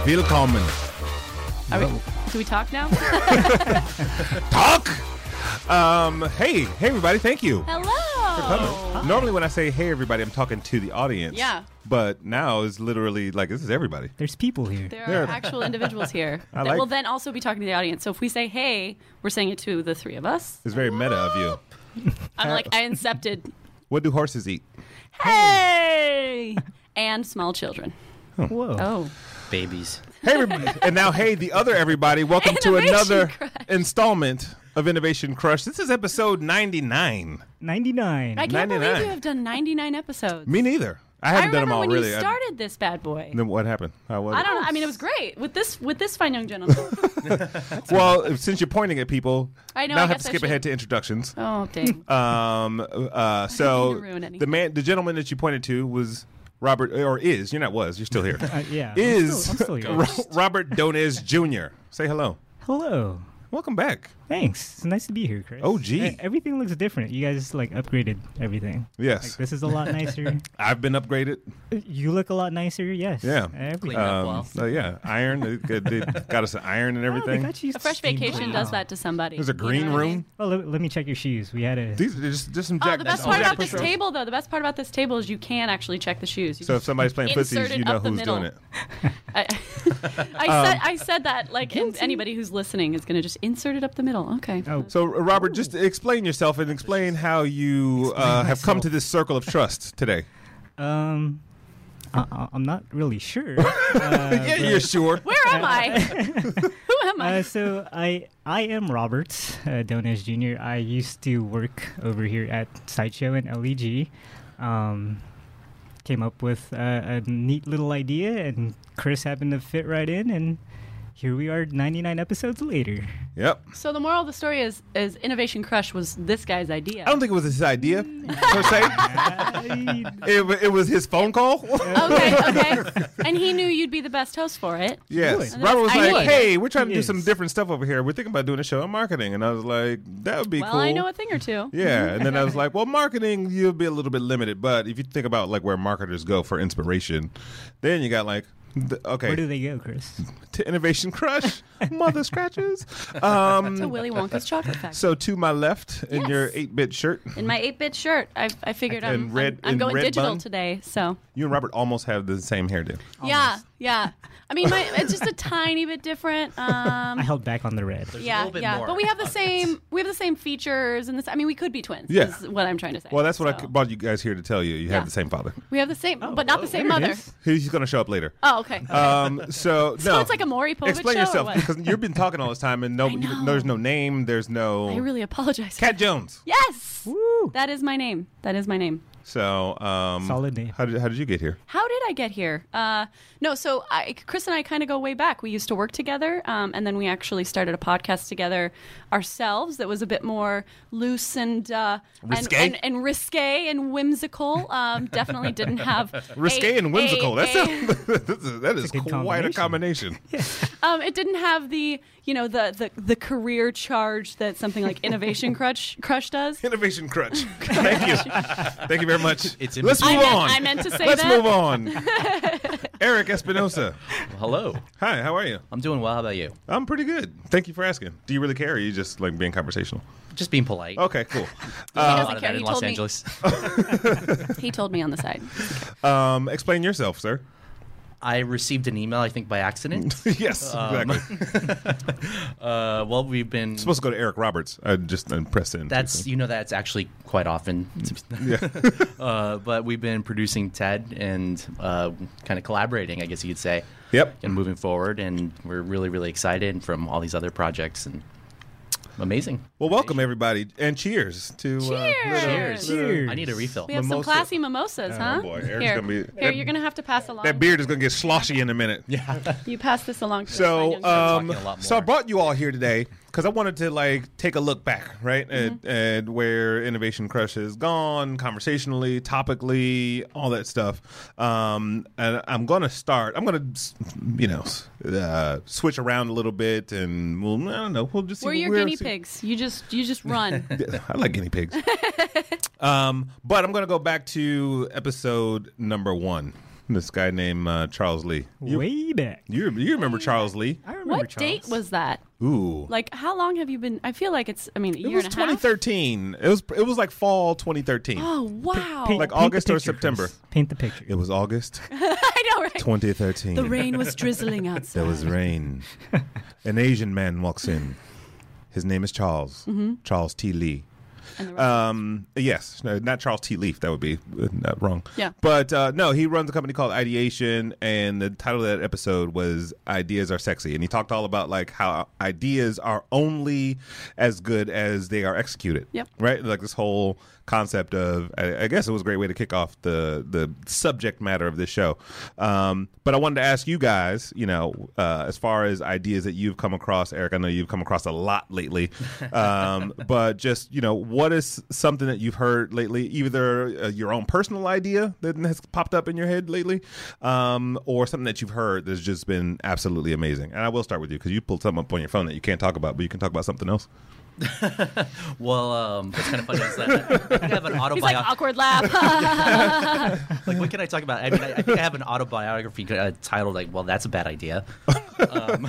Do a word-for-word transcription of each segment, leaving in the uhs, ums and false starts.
Willkommen. Are we, do we talk now? Talk! Um, hey, hey everybody, thank you. Hello. Normally when I say hey everybody, I'm talking to the audience. Yeah. But now it's literally like, this is everybody. There's people here. There There. are actual individuals here I that like- will then also be talking to the audience. So if we say hey, we're saying it to the three of us. It's very meta of you. I'm like, I incepted What do horses eat? hey and small children. Whoa. Oh. Babies. Hey everybody. And now, hey, the other everybody, welcome to Innovation another Crush. installment of Innovation Crush. This is episode ninety-nine. ninety-nine. I can't believe ninety-nine. you have done ninety-nine episodes. Me neither. I I haven't done remember them all when really. you I- started this bad boy. then what happened? How was I it? don't know. I mean, it was great with this with this fine young gentleman. Well, since you're pointing at people, I know, now I I have guess to I skip should- ahead to introductions. Oh, dang. Um, uh, so to ruin anything. the man, the gentleman that you pointed to was Robert, or is, you're not was, you're still here. Uh, yeah. is I'm still, I'm still here. Ro- Robert Donez Junior Say hello. Hello. Welcome back. Thanks. It's nice to be here, Chris. Oh, gee. E- Everything looks different. You guys like upgraded everything. Yes. Like, this is a lot nicer. I've been upgraded. You look a lot nicer. Yes. Yeah. Everything. Clean up. Um, well. so yeah, iron. They, they got us an iron and Oh, they everything. got you A fresh steamed vacation clean. does that to somebody. There's a You know green what I mean? room. Oh, let, let me check your shoes. We had a. These are just, just some Oh, Jack. the best some part Jack about this Patrol. table, though, the best part about this table is you can actually check the shoes. You So can if somebody's playing insert footsies, it you know up the who's middle. doing it. I, I said I said that like and anybody who's listening is going to just insert it up the middle. Okay. Oh, So, uh, Robert, just explain yourself and explain how you uh, have come to this circle of trust today. um, I, I- I'm not really sure. Uh, yeah, you're sure. Where am I? Who am I? Uh, so I I am Robert uh, Donez Junior I used to work over here at Sideshow and L E G. Um, came up with uh, a neat little idea, and Chris happened to fit right in, and here we are, ninety-nine episodes later. Yep. So the moral of the story is is Innovation Crush was this guy's idea. I don't think it was his idea, per se. I- It, wa- it was his phone call. Okay, okay. And he knew you'd be the best host for it. Yes. Would. Robert was I like, would. hey, we're trying to He do is. some different stuff over here. We're thinking about doing a show on marketing. And I was like, that would be Well, cool. I know a thing or two. Yeah. And then I was like, well, marketing, you'll be a little bit limited. But if you think about like where marketers go for inspiration, then you got like, th- okay, Where do they go, Chris? to Innovation Crush, mother scratches. Um, To Willy Wonka's chocolate factory. so to my left in Yes. your eight-bit shirt, In my eight-bit shirt, I, I figured I'm, And red- I'm, I'm and going red digital bun? today. So you and Robert almost have the same hairdo. yeah, yeah. I mean, my, it's just a tiny bit different. Um, I held back on the red. There's a yeah, little bit yeah. more But we have the of it. same we have the same features and this. I mean, we could be twins. Yeah. Is what I'm trying to say. Well, that's what So, I brought you guys here to tell you. You Yeah. have the same father. We have the same, but not the same There it mother. is. He's going to show up later. Oh, okay. Um, so, so no. it's like a Maury Povich Explain show yourself or what? because you've been talking all this time and no, I know. there's no name, there's no I really apologize. Cat Jones. Yes, Woo! that is my name. That is my name. So, um, Solid name. How did how did you get here? How did I get here? Uh, no, so I, Chris and I kind of go way back. We used to work together, um, and then we actually started a podcast together ourselves that was a bit more loose and uh, Risque? and, and, and risque and whimsical. Um, definitely didn't have Risque a- and whimsical. a- That's a- a, that is, that is a good quite a combination. um, it didn't have the you know the the, the career charge that something like Innovation Crush Crush does. Innovation crutch. Thank you. Thank you very much. It's in Let's move I meant, on. I meant to say Let's that. move on. Eric Espinosa. Well, hello. Hi, how are you? I'm doing well. How about you? I'm pretty good. Thank you for asking. Do you really care or are you just like being conversational? Just being polite. Okay, cool. He A lot doesn't of care. that He in Los told me. Angeles. He told me on the side. Um, explain yourself, sir. I received an email, I think, by accident. Yes, Um, exactly. uh, well, we've been. Supposed to go to Eric Roberts. I just uh, pressed in. That's you know that's actually quite often. yeah. uh, but we've been producing TED and uh, kind of collaborating, I guess you could say, Yep. and moving forward. And we're really, really excited from all these other projects and amazing. Well, welcome everybody, and cheers to uh, Cheers. little- Cheers. Cheers. I need a refill. We have Mimosa. some classy mimosas, Oh, huh? boy. Eric's Here, gonna be- here, that- you're gonna have to pass along. That beard is going to get sloshy in a minute. Yeah. You pass this along. To this So, fine young um, Talking a lot so I more. brought you all here today because I wanted to like take a look back, right, Mm-hmm. at, at where Innovation Crush has gone, conversationally, topically, all that stuff. Um, and I'm gonna start. I'm gonna, you know, uh, switch around a little bit, and we'll, I don't know. We'll just see We're what your we're- guinea see- pigs. You just you just run. I like guinea pigs. um, but I'm gonna go back to episode number one. This guy named uh, Charles Lee. You, Way back. you you remember Charles Lee? I remember What Charles. date was that? Ooh. Like, how long have you been? I feel like it's. I mean, a It year was and a half. twenty thirteen. It was it was like fall twenty thirteen. Oh wow! Paint- Like paint the August or picture, September. Chris. Paint the picture. It was August I know, right? twenty thirteen. The rain was drizzling outside. There was rain. An Asian man walks in. His name is Charles. Mm-hmm. Charles T. Lee. And the rest- Um, yes, no, not Charles T. Leaf. That would be uh, not wrong. Yeah. But uh, no, he runs a company called Ideation, and the title of that episode was "Ideas Are Sexy," and he talked all about like how ideas are only as good as they are executed. Yep. Right. Like this whole concept of, I, I guess it was a great way to kick off the the subject matter of this show. Um, but I wanted to ask you guys, you know, uh, as far as ideas that you've come across, Eric, I know you've come across a lot lately, um, but just, you know, what is something that you've heard lately, either uh, your own personal idea that has popped up in your head lately, um, or something that you've heard that's just been absolutely amazing? And I will start with you because you pulled something up on your phone that you can't talk about, but you can talk about something else. Well, um, what's kind of funny is that I think I have an He's like autobiography. awkward laugh. Like, what can I talk about? I mean, I, I think I have an autobiography uh, titled like, "Well, that's a bad idea." Um,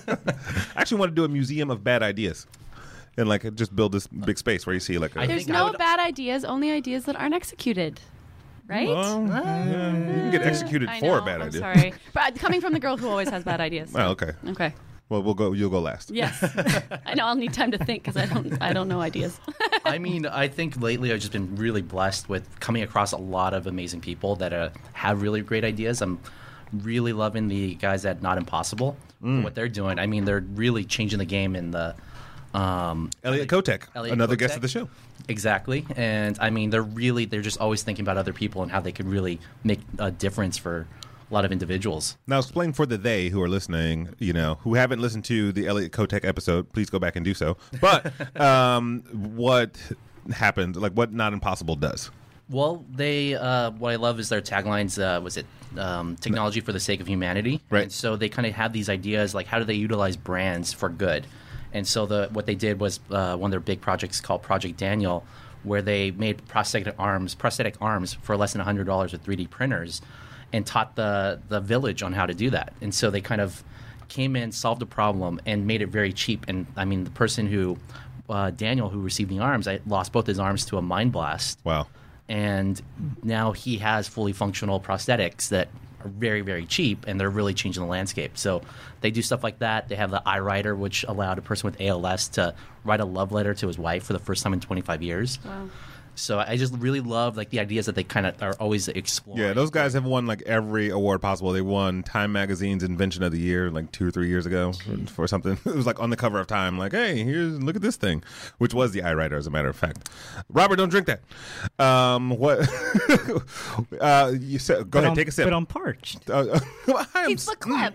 I actually want to do a museum of bad ideas. And like just build this big space where you see like a, I There's think I no would- bad ideas, only ideas that aren't executed. Right? Well, yeah, you can get executed I for know, a bad I'm idea. sorry. But coming from the girl who always has bad ideas. Oh, okay. Okay. Well, we'll go. You'll go last. Yes. I know I'll need time to think because I don't I don't know ideas. I mean, I think lately I've just been really blessed with coming across a lot of amazing people that uh, have really great ideas. I'm really loving the guys at Not Impossible, Mm. what they're doing. I mean, they're really changing the game in the. Um, Elliot Kotek, Elliot another Kotek. guest of the show. Exactly, and I mean, they're really they're just always thinking about other people and how they could really make a difference for a lot of individuals. Now, explain for the they who are listening, you know, who haven't listened to the Elliot Kotek episode, please go back and do so. But um, what happened, like what Not Impossible does. Well, they uh, what I love is their taglines. Uh, was it um, technology for the sake of humanity? Right. And so they kind of have these ideas like how do they utilize brands for good? And so the what they did was uh, one of their big projects called Project Daniel, where they made prosthetic arms, prosthetic arms for less than one hundred dollars with three D printers, and taught the the village on how to do that. And so they kind of came in, solved the problem, and made it very cheap. And I mean, the person who uh, Daniel, who received the arms, I lost both his arms to a mind blast. Wow. And now he has fully functional prosthetics that are very, very cheap, and they're really changing the landscape. So they do stuff like that. They have the iWriter, which allowed a person with A L S to write a love letter to his wife for the first time in twenty-five years. Wow. So I just really love like the ideas that they kind of are always exploring. Yeah, those guys have won like every award possible. They won Time Magazine's Invention of the Year like two or three years ago for, for something. It was like on the cover of Time, like, hey, here's look at this thing, which was the iWriter, as a matter of fact. Robert, don't drink that. Um, what? uh, you said, go But ahead, I'm- take a sip. But I'm parched. Uh, I'm He's the clip.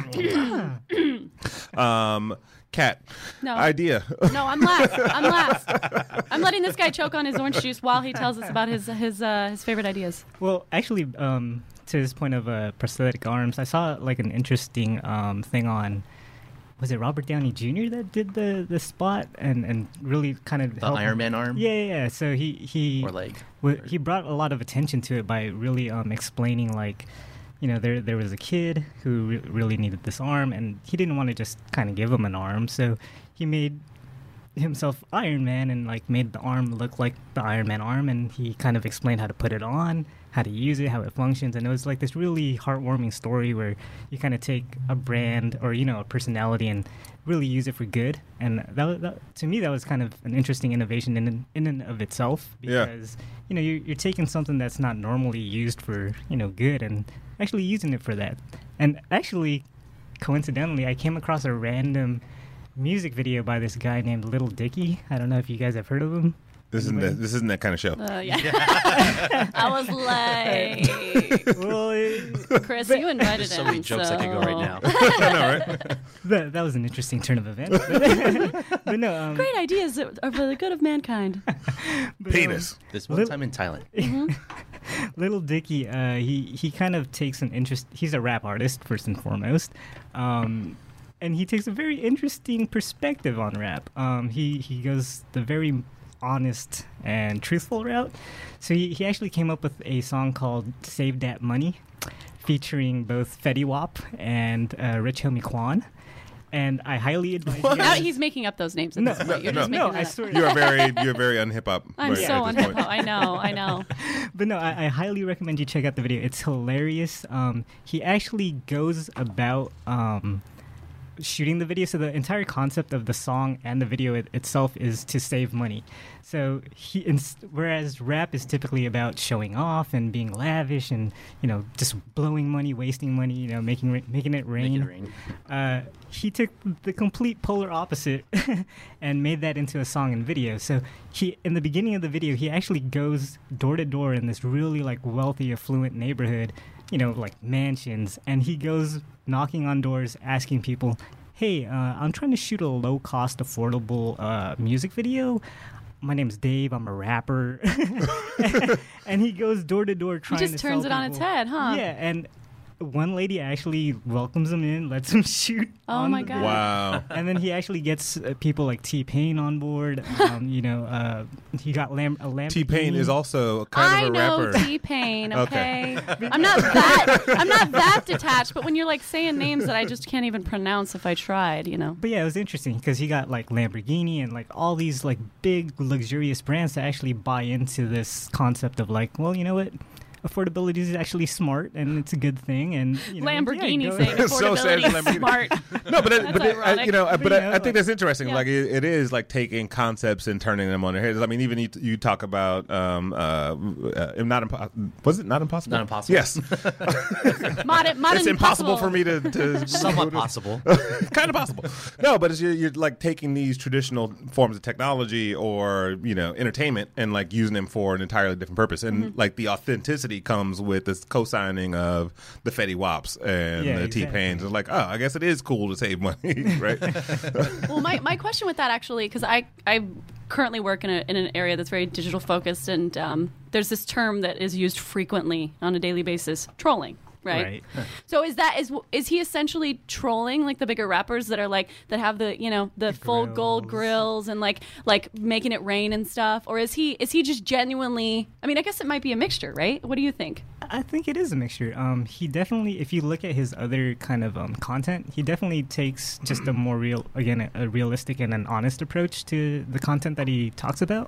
um, Cat. No. Idea. No, I'm last. I'm last. I'm letting this guy choke on his orange juice while he tells us about his his uh, his favorite ideas. Well, actually, um, to this point of uh, prosthetic arms, I saw like an interesting um, thing on. Was it Robert Downey Junior that did the, the spot and, and really kind of The Iron Man arm? Yeah, yeah, yeah. So he he Or leg. w- he brought a lot of attention to it by really um, explaining like, you know, there there was a kid who re- really needed this arm, and he didn't want to just kind of give him an arm, so he made himself Iron Man and like made the arm look like the Iron Man arm, and he kind of explained how to put it on, how to use it, how it functions, and it was like this really heartwarming story where you kind of take a brand or, you know, a personality and really use it for good. And that, was, that to me that was kind of an interesting innovation in in and of itself, Yeah. because you know you're, you're taking something that's not normally used for, you know, good and actually using it for that. And actually, coincidentally, I came across a random music video by this guy named Little Dicky. I don't know if you guys have heard of him. This isn't that, this isn't that kind of show. Uh, yeah. I was like, Well, it- Chris, you invited There's so him. many jokes I could go right now. I know, right? that, that was an interesting turn of events. But, but no, um, Great ideas that are for the good of mankind. but, Penis. This one Little- time in Thailand. Little Dicky, uh, he he kind of takes an interest. He's a rap artist first and foremost, um, and he takes a very interesting perspective on rap. Um, he he goes the very honest and truthful route. So he, he actually came up with a song called "Save That Money," featuring both Fetty Wap and uh, Rich Homie Quan. And I highly advise you Now guys. he's making up those names. At No, this point. You're no, just no, making I that up. swear. You are very, you're very unhip hop. I'm right so at on this hip point. hop. I know. I know. But no, I, I highly recommend you check out the video. It's hilarious. Um, he actually goes about um, shooting the video. So the entire concept of the song and the video it, itself is to save money. So he, ins- whereas rap is typically about showing off and being lavish and you know just blowing money, wasting money, you know, making ra- making it rain. Make it rain. Uh, he took the complete polar opposite and made that into a song and video. So he, in the beginning of the video, he actually goes door to door in this really like wealthy, affluent neighborhood, you know, like mansions, and he goes knocking on doors, asking people, "Hey, uh, I'm trying to shoot a low-cost, affordable uh, music video. My name's Dave. I'm a rapper." And he goes door to door He trying just to turns sell it on its people- head, huh? Yeah, and one lady actually welcomes him in, lets him shoot. Oh on my the God. video. Wow. And then he actually gets uh, people like T-Pain on board. Um, you know, uh, he got Lam- a Lamborghini. T-Pain is also kind I of a know rapper. T-Pain. Okay, Okay. I'm not that I'm not that detached. But when you're like saying names that I just can't even pronounce if I tried, you know. But yeah, it was interesting because he got like Lamborghini and like all these like big luxurious brands to actually buy into this concept of like, well, you know what? Affordability is actually smart and it's a good thing. And you know, Lamborghini yeah, go- saying So says affordability is Lamborghini. smart. No, but it, That's but it, I, ironic. you know, But but you I, know, I think like- that's interesting. Yeah. Like it, it is like taking concepts and turning them on their heads. I mean, even you, you talk about um uh, uh not impo- was it not impossible? Not impossible. Yes, Modern, modern it's impossible for me to, to Somewhat possible. kind of possible. No, but it's, you're, you're like taking these traditional forms of technology or you know entertainment and like using them for an entirely different purpose. And Mm-hmm. like the authenticity comes with this co-signing of the Fetty Waps and Yeah, the exactly. T-Pains. It's like, oh, I guess it is cool to save money, right? Well, my, my question with that actually, because I I currently work in a in an area that's very digital focused, and um, there's this term that is used frequently on a daily basis: trolling. Right? Right. So is that is is he essentially trolling like the bigger rappers that are like that have the you know the, full gold grills. grills and like like making it rain and stuff, or is he is he just genuinely? I mean, I guess it might be a mixture, right? What do you think? I think it is a mixture. Um, he definitely, if you look at his other kind of um, content, he definitely takes just a more real, again, a, a realistic and an honest approach to the content that he talks about.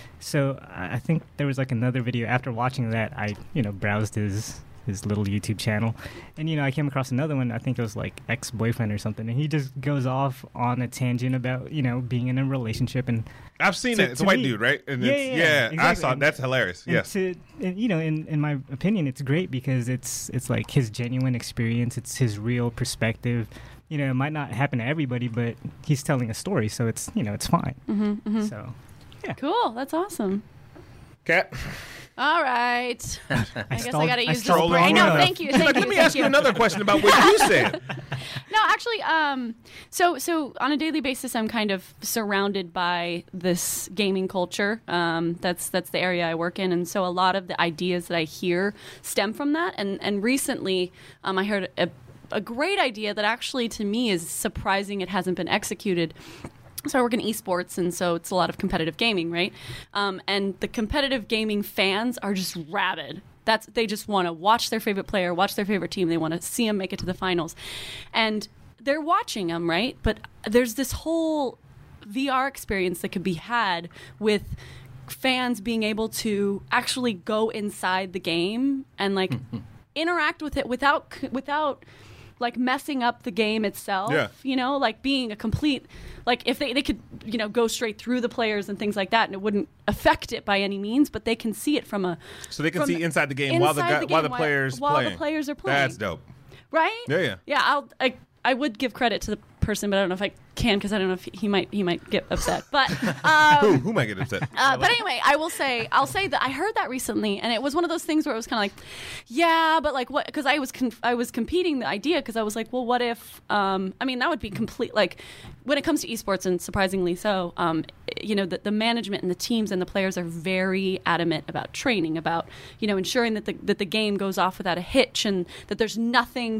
So I I think there was like another video after watching that I, you know, browsed his his little YouTube channel, and you know I came across another one. I think it was like ex-boyfriend or something, and he just goes off on a tangent about you know being in a relationship and I've seen To- it. It's to a white me- dude, right? And Yeah, it's, yeah, yeah, I exactly. saw And- that's hilarious. And Yes. to, and, you know, in, in my opinion, it's great because it's it's like his genuine experience. It's his real perspective. You know, it might not happen to everybody, but he's telling a story, so it's you know it's fine. Mm-hmm, mm-hmm. So Cool. That's awesome. Cat. All right. I, guess I stalled- got to I use this. stalled break. I long know. enough. Thank you. Thank Like, you. let me thank ask you you. another question about what you said. No, actually, um, so so on a daily basis, I'm kind of surrounded by this gaming culture. Um, that's that's the area I work in, and so a lot of the ideas that I hear stem from that. And and recently, um, I heard a, a great idea that actually, to me, is surprising. It hasn't been executed. So I work in esports, and so it's a lot of competitive gaming, right? Um, and the competitive gaming fans are just rabid. That's they just want to watch their favorite player, watch their favorite team. They want to see them make it to the finals, and they're watching them, right? But there's this whole V R experience that could be had with fans being able to actually go inside the game and like interact with it without without like messing up the game itself. Yeah. You know, like being a complete like if they, they could, you know, go straight through the players and things like that and it wouldn't affect it by any means, but they can see it from a So they can from see the- inside the game while the inside guy, the while game the players while playing. the players are playing. That's dope. Right? Yeah, yeah. Yeah, I'll I I would give credit to the person, but I don't know if I can because I don't know if he, he might he might get upset. But um, Who, who might get upset? uh, but anyway, I will say I'll say that I heard that recently, and it was one of those things where it was kind of like, yeah, but like what? Because I was con- I was competing the idea because I was like, well, what if? Um, I mean, that would be complete. Like when it comes to esports, and surprisingly so, um, you know, the, the management and the teams and the players are very adamant about training, about you know ensuring that the that the game goes off without a hitch, and that there's nothing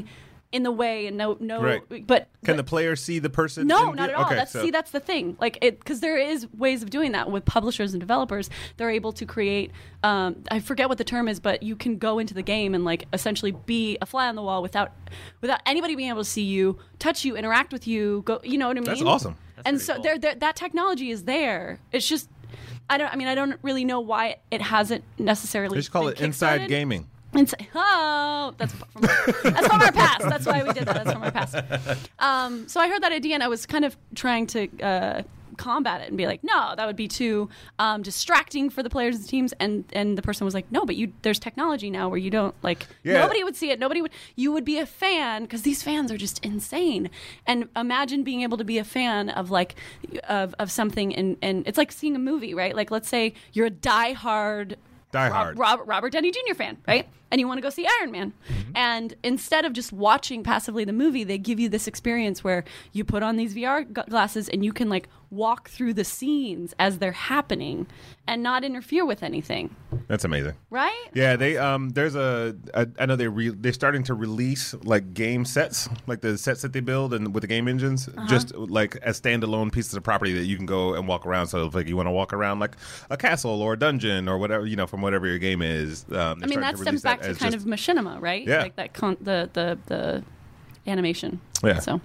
in the way and no no Right. but Can but, the player see the person? no, in not view? at all. Okay, That's so- see, that's the thing. Like, it because there is ways of doing that with publishers and developers. They're able to create. Um, I forget what the term is, but you can go into the game and like essentially be a fly on the wall without without anybody being able to see you, touch you, interact with you. Go, you know what I mean? That's awesome. and pretty so cool. there, there, that technology is there. It's just. I don't. I mean, I don't really know why it hasn't necessarily. They should call been it Inside kickstarted. Gaming. Inside, oh, that's from, that's from our past. That's why we did that. That's from our past. Um, so I heard that idea, and I was kind of trying to uh, combat it and be like, no, that would be too um, distracting for the players and teams. And and the person was like, no, but you there's technology now where you don't like Yeah. nobody would see it. Nobody would. You would be a fan because these fans are just insane. And imagine being able to be a fan of like of of something, and and it's like seeing a movie, right? Like let's say you're a diehard. Die Rob- Hard. Robert, Robert Downey Junior fan, right? And you want to go see Iron Man. Mm-hmm. And instead of just watching passively the movie, they give you this experience where you put on these V R g- glasses and you can like walk through the scenes as they're happening and not interfere with anything, That's amazing. right? Yeah, they um, there's a I, I know they re, they're starting to release like game sets, like the sets that they build and with the game engines, Uh-huh. just like as standalone pieces of property that you can go and walk around. So if like you want to walk around like a castle or a dungeon or whatever, you know, from whatever your game is. Um, they're I mean, starting that to stems release back that to as kind just- of machinima, right? Yeah. Like that con- the, the, the animation. Yeah. So.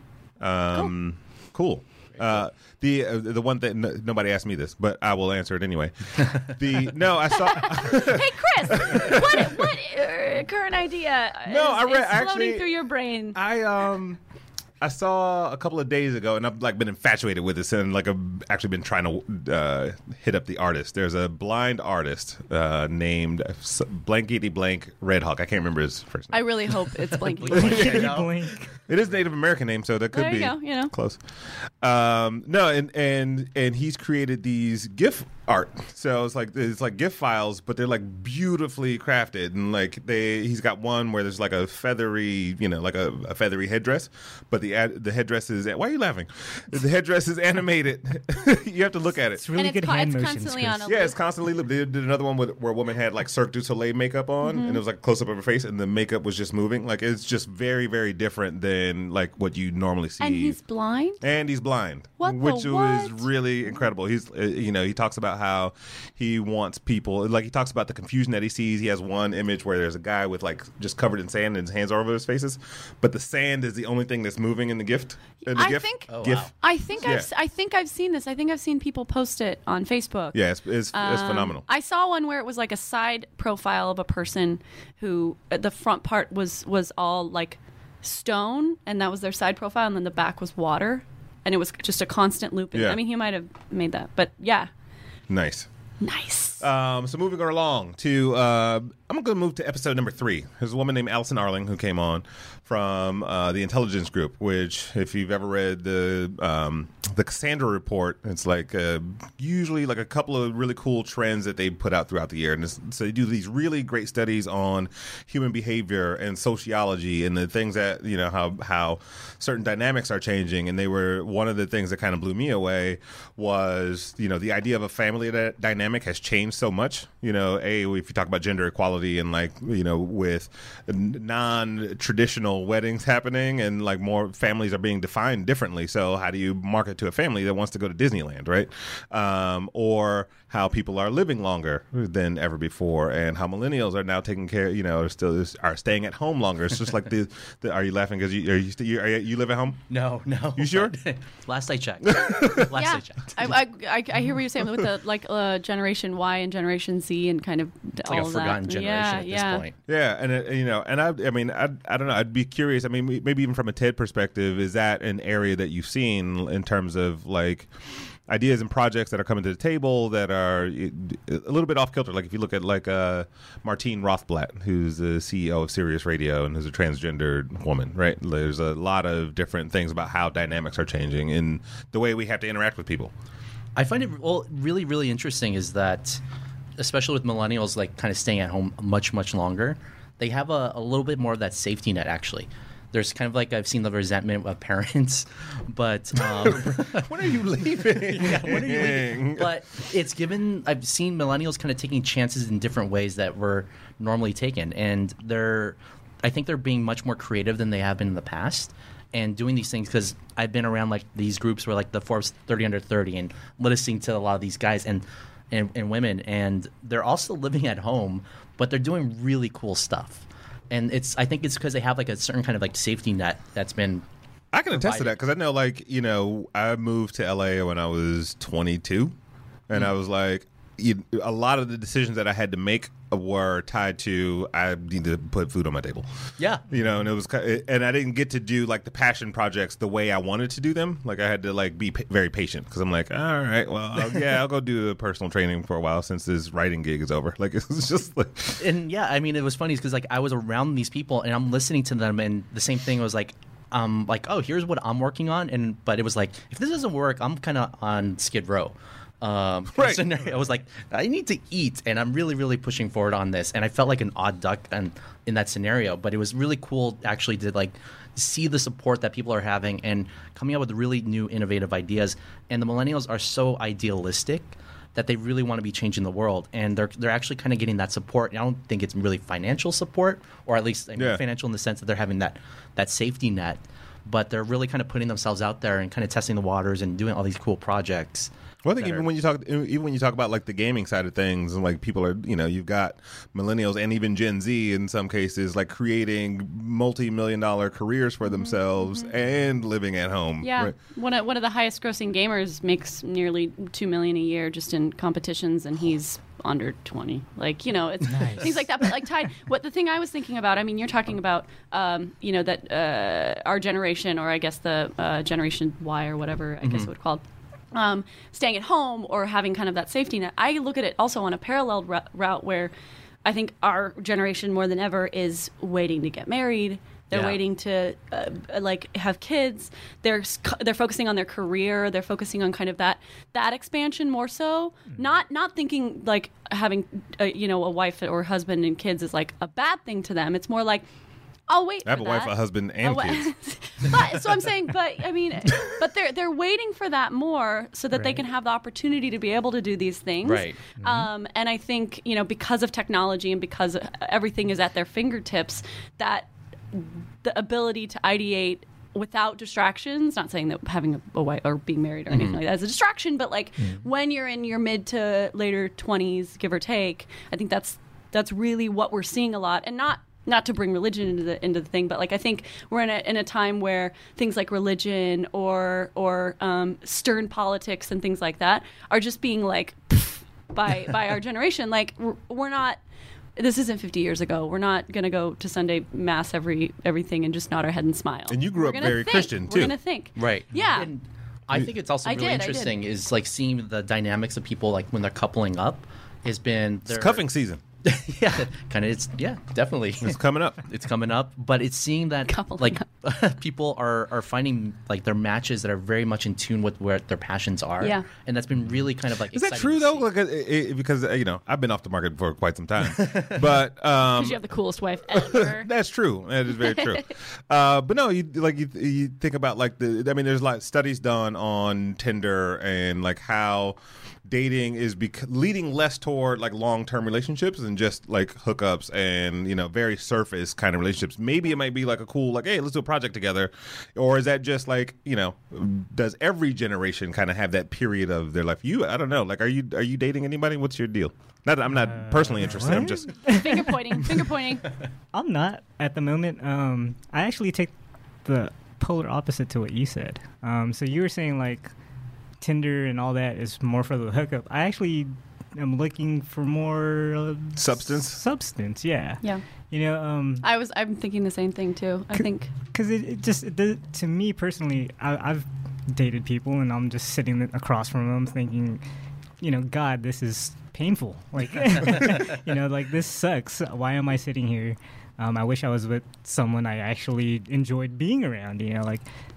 Um, cool. Uh, the uh, the one thing n- nobody asked me this, but I will answer it anyway. The no, I saw. Hey, Chris, what what uh, current idea No, is, I read- is floating actually- through your brain? I um I saw a couple of days ago, and I've like been infatuated with this, and like I've actually been trying to uh, hit up the artist. There's a blind artist uh, named Blankety Blank Red Hawk. I can't remember his first I name. really hope it's blanking. Yeah. Blink. It is Native American name, so that could There you be go, you know. close. Um, no, and and and he's created these GIF art. So it's like it's like GIF files, but they're like beautifully crafted, and like they he's got one where there's like a feathery, you know, like a, a feathery headdress, but the ad, the headdress is why are you laughing? The headdress is animated. You have to look at it. It's really And it's good co- hand it's motions, constantly Chris. on a Yeah, loop. it's constantly. They did another one with, where a woman had like Cirque du Soleil makeup on, Mm-hmm. and it was like close up of her face, and the makeup was just moving. Like it's just very, very different than like what you normally see. And he's blind? And he's blind, What the which was what? really incredible. He's, uh, you know, he talks about how he wants people, like he talks about the confusion that he sees. He has one image where there's a guy with like just covered in sand and his hands are over his faces, but the sand is the only thing that's moving in the gift. In the I GIF. think- Oh, GIF. wow. I think Yeah. I've s- I think I've seen this. I think I've seen people post it on Facebook. Yeah, it's it's, it's Um, phenomenal. I saw one where it was like a side profile of a person who uh, the front part was was all like stone, and that was their side profile, and then the back was water, and it was just a constant looping. Yeah. I mean, he might have made that, but yeah, Nice. nice. Um, so moving along to, uh, I'm going to move to episode number three. There's a woman named Allison Arling who came on from uh, the Intelligence Group, which, if you've ever read the um, the Cassandra Report, it's like uh, usually like a couple of really cool trends that they put out throughout the year. And it's, so they do these really great studies on human behavior and sociology and the things that, you know, how how certain dynamics are changing. And they were, one of the things that kind of blew me away was, you know, the idea of a family that dynamic has changed so much. You know, A, if you talk about gender equality and like, you know, with non-traditional weddings happening and like more families are being defined differently. So how do you market to a family that wants to go to Disneyland, right? Um, or how people are living longer than ever before, and how millennials are now taking care, you know, are still are staying at home longer. It's just like the, the are you laughing because you are you, still, you are you, you live at home? No, no. You sure? Last I checked. Last yeah, I checked. I, I, I, I hear what you're saying with the like uh, Generation Y and Generation Z and kind of It's all like a of forgotten that. generation yeah, at yeah. this point. Yeah, and uh, you know, and I, I mean, I, I don't know. I'd be curious. I mean, maybe even from a TED perspective, is that an area that you've seen in terms of like ideas and projects that are coming to the table that are a little bit off kilter? Like if you look at like uh, Martine Rothblatt, who's the C E O of Sirius Radio and who's a transgendered woman, right? There's a lot of different things about how dynamics are changing in the way we have to interact with people. I find it well, really, really interesting is that, especially with millennials, like kind of staying at home much, much longer, they have a, a little bit more of that safety net, actually. There's kind of like I've seen the resentment of parents, but um, When are you leaving? yeah, when are you leaving? But it's given. I've seen millennials kind of taking chances in different ways that were normally taken, and they're I think they're being much more creative than they have been in the past, and doing these things because I've been around like these groups where like the Forbes thirty under thirty and listening to a lot of these guys and, and and women, and they're also living at home, but they're doing really cool stuff. And it's I think it's because they have like a certain kind of like safety net that's been. I can attest to provided. that because I know, like, you know, I moved to L A when I was twenty-two, and Mm. I was like, you, a lot of the decisions that I had to make were tied to I need to put food on my table. Yeah. You know, and it was, ki- and I didn't get to do like the passion projects the way I wanted to do them. Like I had to like be pa- very patient because I'm like, all right, well, I'll, yeah, I'll go do the personal training for a while since this writing gig is over. Like it's just like, And yeah, I mean, it was funny because like I was around these people and I'm listening to them, and the same thing was like, um, like, oh, here's what I'm working on, and but it was like, if this doesn't work, I'm kind of on Skid Row. Um, Right. I was like, I need to eat, and I'm really, really pushing forward on this, and I felt like an odd duck and in that scenario, but it was really cool actually to like see the support that people are having and coming up with really new, innovative ideas. And the millennials are so idealistic that they really want to be changing the world, and they're they're actually kind of getting that support. And I don't think it's really financial support, or at least I mean, Yeah. financial in the sense that they're having that that safety net, but they're really kind of putting themselves out there and kind of testing the waters and doing all these cool projects. well, I think that even are- when you talk, even when you talk about like the gaming side of things, and like people are, you know, you've got millennials and even Gen Z in some cases, like creating multi-million dollar careers for themselves and living at home. Yeah, Right. one of one of the highest grossing gamers makes nearly two million a year just in competitions, and he's under twenty. Like, you know, it's things like that. But like, Ty, what the thing I was thinking about, I mean, you're talking about, um, you know, that uh, our generation, or I guess the uh, Generation Y or whatever I guess it would call. Um, staying at home or having kind of that safety net. I look at it also on a parallel ru- route where I think our generation more than ever is waiting to get married. They're Yeah. waiting to uh, like have kids. They're s- they're focusing on their career. They're focusing on kind of that that expansion more so. Not not thinking like having a, you know a wife or husband and kids is like a bad thing to them. It's more like I'll wait. I have for a wife, that. a husband, and Oh, kids. but so I'm saying, but I mean, but they're they're waiting for that more so that they Right. can have the opportunity to be able to do these things. Right. Um, and I think you know because of technology and because everything is at their fingertips, that the ability to ideate without distractions. Not saying that having a, a wife or being married or anything like that is a distraction, but like when you're in your mid to later twenties, give or take, I think that's that's really what we're seeing a lot, and not. Not to bring religion into the into the thing, but like I think we're in a in a time where things like religion or or um, stern politics and things like that are just being like pff, by by our generation. Like we're, we're not. This isn't fifty years ago. We're not going to go to Sunday mass every everything and just nod our head and smile. And you grew We're up gonna very think. Christian, too. We're going to think. Right. Yeah. And I think it's also I really did, I did. interesting is like seeing the dynamics of people like when they're coupling up has been It's their cuffing season. yeah, kind of. It's yeah, definitely. It's coming up. It's coming up, but it's seeing that Coupling like people are are finding like their matches that are very much in tune with where their passions are. Yeah. and that's been really kind of like. Is that exciting true to though? see. Like, it, it, because uh, you know, I've been off the market for quite some time, but um, Because you have the coolest wife ever. that's true. That is very true. uh, but no, you like you, you think about like the. I mean, there's like studies done on Tinder and like how dating is bec- leading less toward like long-term relationships and just like hookups and you know very surface kind of relationships. Maybe it might be like a cool like, hey, let's do a project together, or is that just like you know, does every generation kind of have that period of their life? You, I don't know. Like, are you are you dating anybody? What's your deal? Not, that I'm not personally interested. I'm what? just Finger pointing. Finger pointing. I'm not at the moment. Um, I actually take the polar opposite to what you said. Um, so you were saying like Tinder and all that is more for the hookup. I actually am looking for more uh, Substance? Substance, yeah. Yeah. You know, um, I was. I'm thinking the same thing too. I think. because it, it just it, does- to me personally, I, I've dated people and I'm just sitting across from them thinking, you know, God, this is painful. Like, you know, like this sucks. Why am I sitting here? Um, I wish I was with someone I actually enjoyed being around. You know, like,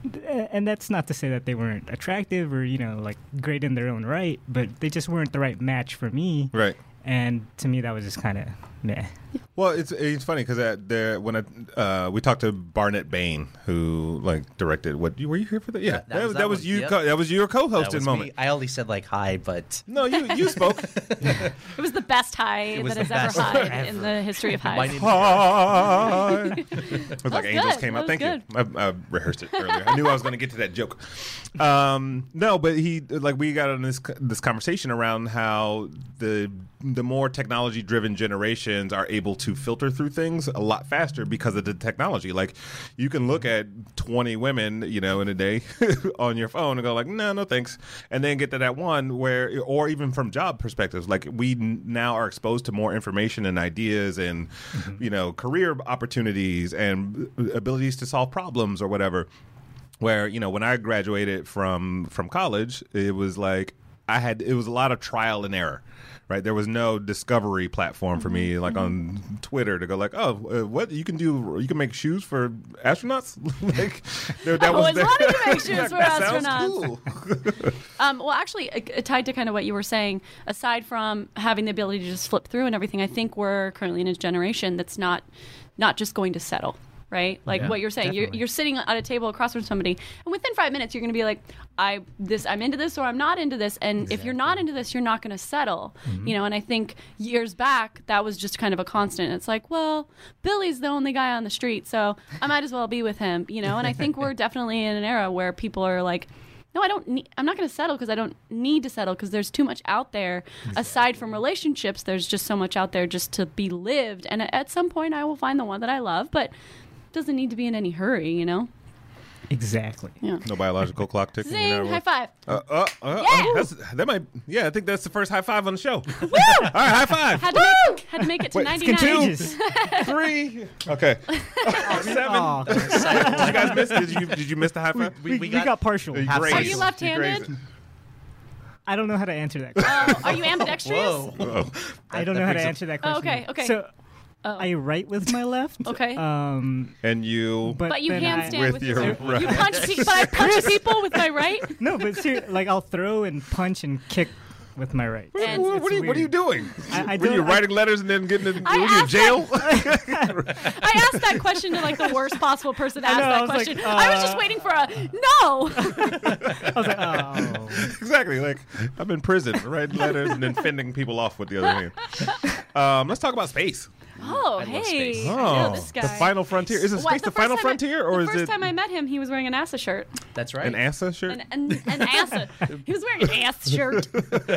and that's not to say that they weren't attractive or you know like great in their own right, but they just weren't the right match for me. right. And to me, that was just kind of meh. Well, it's it's funny because there when I, uh, we talked to Barnett Bain, who like directed what were you here for that? Yeah, That- that that, was that, that was one. you. Yep. Co- that was your That co-hosted was moment. me. I only said like hi, but No, you you spoke. It was the best high was that the has best ever hied ever. in the history of my highs. name Hi. It was like was angels good. came That out. was Thank you. I, I rehearsed it earlier. I knew I was going to get to that joke. Um, no, but he like we got on this this conversation around how the the more technology driven generations are able to filter through things a lot faster because of the technology. Like you can look at twenty women, you know, in a day on your phone and go like, no, no, thanks, and then get to that one where, or even from job perspectives, like we n- now are exposed to more information and ideas and Mm-hmm. you know career opportunities and abilities to solve problems or whatever. Where you know when I graduated from from college, it was like I had it was a lot of trial and error. Right, there was no discovery platform for me, like on Twitter, to go like, oh, uh, what you can do? You can make shoes for astronauts. Like there, that I was always there. wanted to make shoes for That sounds astronauts. cool. Um, well, actually, uh, tied to kind of what you were saying, aside from having the ability to just flip through and everything, I think we're currently in a generation that's not not just going to settle. Right, like Yeah, what you're saying. You're, definitely. you're sitting at a table across from somebody, and within five minutes, you're going to be like, "I this, I'm into this, or I'm not into this." And if you're not into this, you're not going to settle. Mm-hmm. You know. And I think years back, that was just kind of a constant. It's like, well, Billy's the only guy on the street, so I might as well be with him. You know. And I think we're definitely in an era where people are like, no, I don't need, I'm not going to settle because I don't need to settle because there's too much out there. Aside from relationships, there's just so much out there just to be lived. And at some point, I will find the one that I love, but it doesn't need to be in any hurry, you know? Exactly. Yeah. No biological clock ticking. Zing, whatever. high five. Uh, uh, uh, Yeah. uh, that's, that might. Yeah, I think that's the first high five on the show. All right, high five. Had to, make, had to make it to Wait, ninety-nine. Contagious. Three. Okay. Seven. Aw. Did you guys miss? Did you did you miss the high five? we, we we got- got, partial. You half grazed. Are you left-handed? grazed. I don't know how to answer that question. Oh, are you ambidextrous? whoa. Oh. I don't that know how to brings up- answer that Oh, question. okay, okay. So Oh. I write with my left. Okay. Um, And you. but But you then I- handstand With with, your your right. You punch people, but I punch people with my right? No, but ser- like I'll throw and punch and kick with my right. And- what, what are you, what are you doing? I- I Were you don't- I- writing letters and then getting in, I were you in asked jail? I asked that question to like the worst possible person to I ask know, I that was like, question. I was just uh, waiting for a no. I was like, oh. Exactly. Like I'm in prison writing letters and then fending people off with the other hand. Um, let's talk about space. Oh, I love hey, space. I Oh, know this guy. the final frontier. Is it What, space the, first final time I- frontier, or the is first it time I met him, he was wearing an NASA shirt. That's right. an ASA shirt? An, an, an NASA. He was wearing an ass shirt.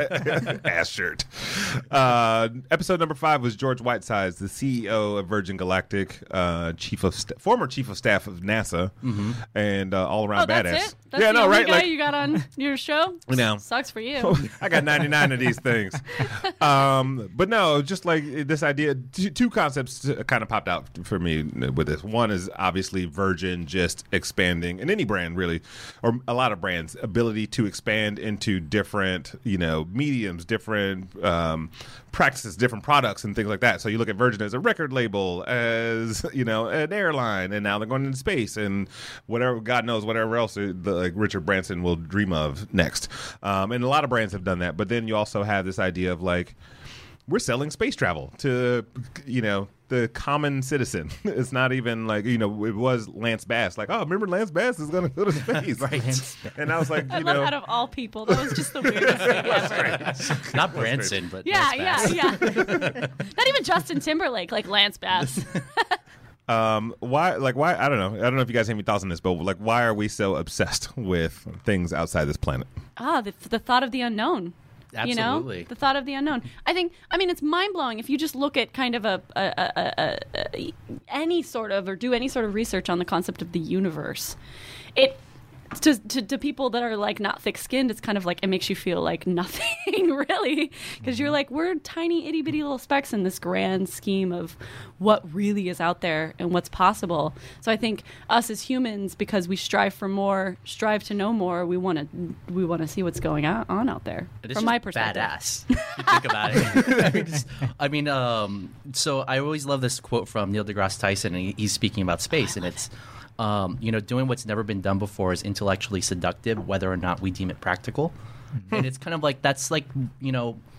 Ass shirt. Uh, episode number five was George Whitesides, the C E O of Virgin Galactic, uh, chief of sta- former chief of staff of NASA, and uh, all around Oh, that's badass. it? That's yeah, the no, only right? guy Like, you got on your show? You know. Sucks for you. I got ninety-nine of these things. Um, but no, just like this idea, two, two concepts kind of popped out for me with this. One is obviously Virgin just expanding, and any brand really, or a lot of brands, ability to expand into different, you know, mediums, different um, practices, different products, and things like that. So you look at Virgin as a record label, as, you know, an airline, and now they're going into space, and whatever, God knows, whatever else the, like Richard Branson will dream of next. Um, and a lot of brands have done that. But then you also have this idea of like, we're selling space travel to, you know, the common citizen. It's not even like, you know, it was Lance Bass. Like, oh, remember Lance Bass is going to go to space. Right. And I was like, you I know. love out of all people. That was just the weirdest thing ever. Not Branson, but Yeah, that's yeah, fast. yeah. Not even Justin Timberlake, like Lance Bass. Um, why, like, why, I don't know. I don't know if you guys have any thoughts on this, but like, why are we so obsessed with things outside this planet? Ah, the, the thought of the unknown. You know, Absolutely. the thought of the unknown. I think. I mean, it's mind blowing if you just look at kind of a, a, a, a, a any sort of or do any sort of research on the concept of the universe. It to, to to people that are like not thick skinned, it's kind of like it makes you feel like nothing really, because you're like, we're tiny itty bitty little specks in this grand scheme of what really is out there and what's possible. So I think us as humans, because we strive for more, strive to know more, we want to we want to see what's going on, on out there. It is From just my perspective, badass. If you think about it. I mean, just- I mean, um, so I always love this quote from Neil deGrasse Tyson, and he, he's speaking about space, and it's, um, you know, doing what's never been done before is intellectually seductive, whether or not we deem it practical. And it's kind of like that's like, you know,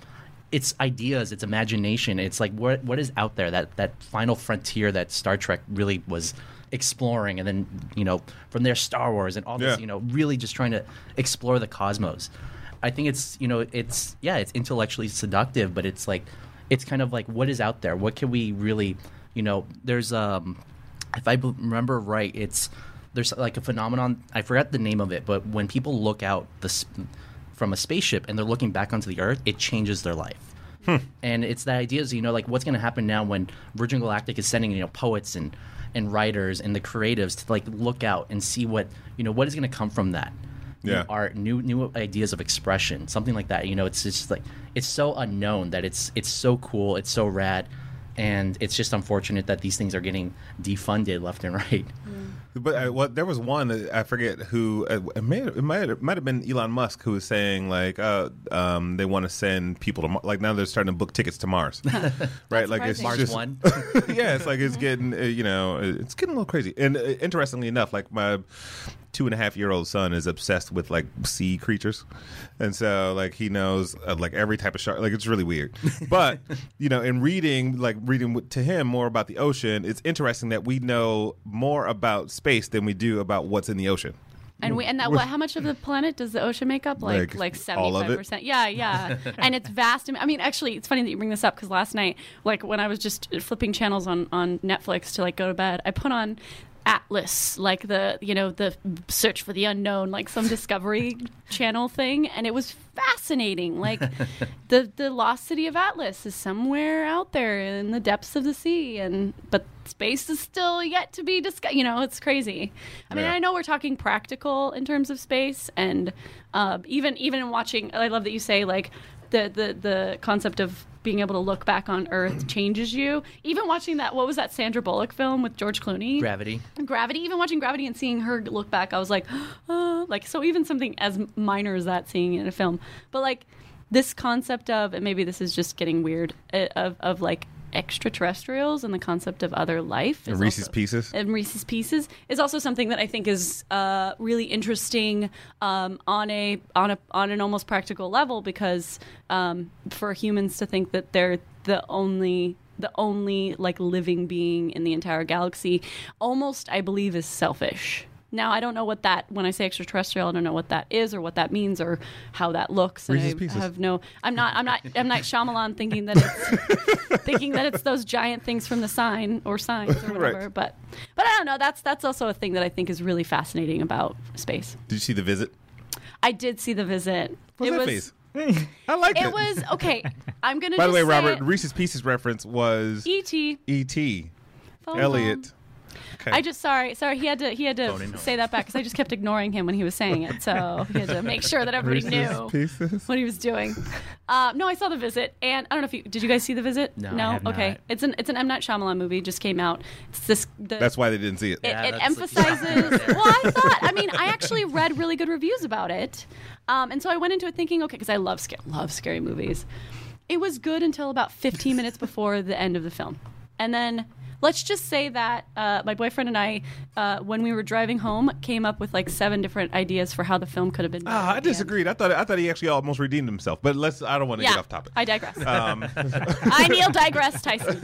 it's ideas, it's imagination. It's like what what is out there, that that final frontier that Star Trek really was exploring, and then you know from there Star Wars and all this, Yeah. you know, really just trying to explore the cosmos. I think it's you know it's yeah it's intellectually seductive, but it's like it's kind of like what is out there. What can we really you know? There's um if I b- remember right, it's there's like a phenomenon. I forgot the name of it, but when people look out the sp- from a spaceship and they're looking back onto the Earth, it changes their life. Hmm. And it's the idea is, you know, like what's going to happen now when Virgin Galactic is sending, you know, poets and, and writers and the creatives to like look out and see what, you know, what is going to come from that. Yeah. New art, new new ideas of expression, something like that. You know, it's just like it's so unknown that it's it's so cool, it's so rad, and it's just unfortunate that these things are getting defunded left and right. But uh, what there was one uh, I forget who uh, it may it might it might have been Elon Musk who was saying like uh, um, they want to send people to Mar- like now they're starting to book tickets to Mars, right? Like it's surprising. Mars just One. yeah, it's like it's getting uh, you know it's getting a little crazy. And uh, interestingly enough, like my two and a half year old son is obsessed with like sea creatures, and so like he knows uh, like every type of shark. Like it's really weird. But you know, in reading like reading w- to him more about the ocean, it's interesting that we know more about space than we do about what's in the ocean. And we and that what, how much of the planet does the ocean make up? Like Like, like all of seventy five it? percent. Yeah, yeah. And it's vast. I mean, actually, it's funny that you bring this up because last night, like when I was just flipping channels on on Netflix to like go to bed, I put on Atlas, like the you know the search for the unknown, like some Discovery Channel thing, and it was fascinating. Like the the lost city of Atlas is somewhere out there in the depths of the sea, and but space is still yet to be discussed. You know, it's crazy. I mean, Yeah. I know we're talking practical in terms of space, and uh, even even in watching, I love that you say like the the the concept of being able to look back on Earth changes you. Even watching that, what was that Sandra Bullock film with George Clooney? Gravity. Gravity. Even watching Gravity and seeing her look back, I was like, oh, like so. Even something as minor as that, seeing it in a film, but like this concept of, and maybe this is just getting weird, uh, of of like extraterrestrials and the concept of other life. is And Reese's also- Pieces. and Reese's Pieces is also something that I think is uh, really interesting um, on a on a on an almost practical level, because um, for humans to think that they're the only the only like living being in the entire galaxy, almost I believe is selfish. Now I don't know what that when I say extraterrestrial, I don't know what that is or what that means or how that looks. And Reese's I Pieces. have no. I'm not. I'm not. I'm not Shyamalan thinking that it's thinking that it's those giant things from the sign or signs or whatever. Right. But but I don't know. That's that's also a thing that I think is really fascinating about space. Did you see The Visit? I did see The Visit. What's it that was. face? I like it. It was okay. I'm gonna. By the just way, say Robert, it. Reese's Pieces reference was E T. E T. Phone Elliot. home. Okay. I just sorry, sorry. He had to he had Phone in to home. say that back because I just kept ignoring him when he was saying it. So he had to make sure that everybody Reese's knew Pieces. what he was doing. Um, no, I saw The Visit, and I don't know if you did. You guys see The Visit? No, I no. have Okay, not. it's an it's an M Night Shyamalan movie. Just came out. It's this. The, That's why they didn't see it. it, Yeah, it that's- emphasizes. Well, I thought. I mean, I actually read really good reviews about it, um, and so I went into it thinking, okay, because I love sca- love scary movies. It was good until about fifteen minutes before the end of the film, and then. Let's just say that uh, my boyfriend and I, uh, when we were driving home, came up with like seven different ideas for how the film could have been. better Ah, I at the end. disagreed. I thought I thought he actually almost redeemed himself. But let's. I don't want to Yeah, get off topic. I digress. Um, I Neil digress, Tyson.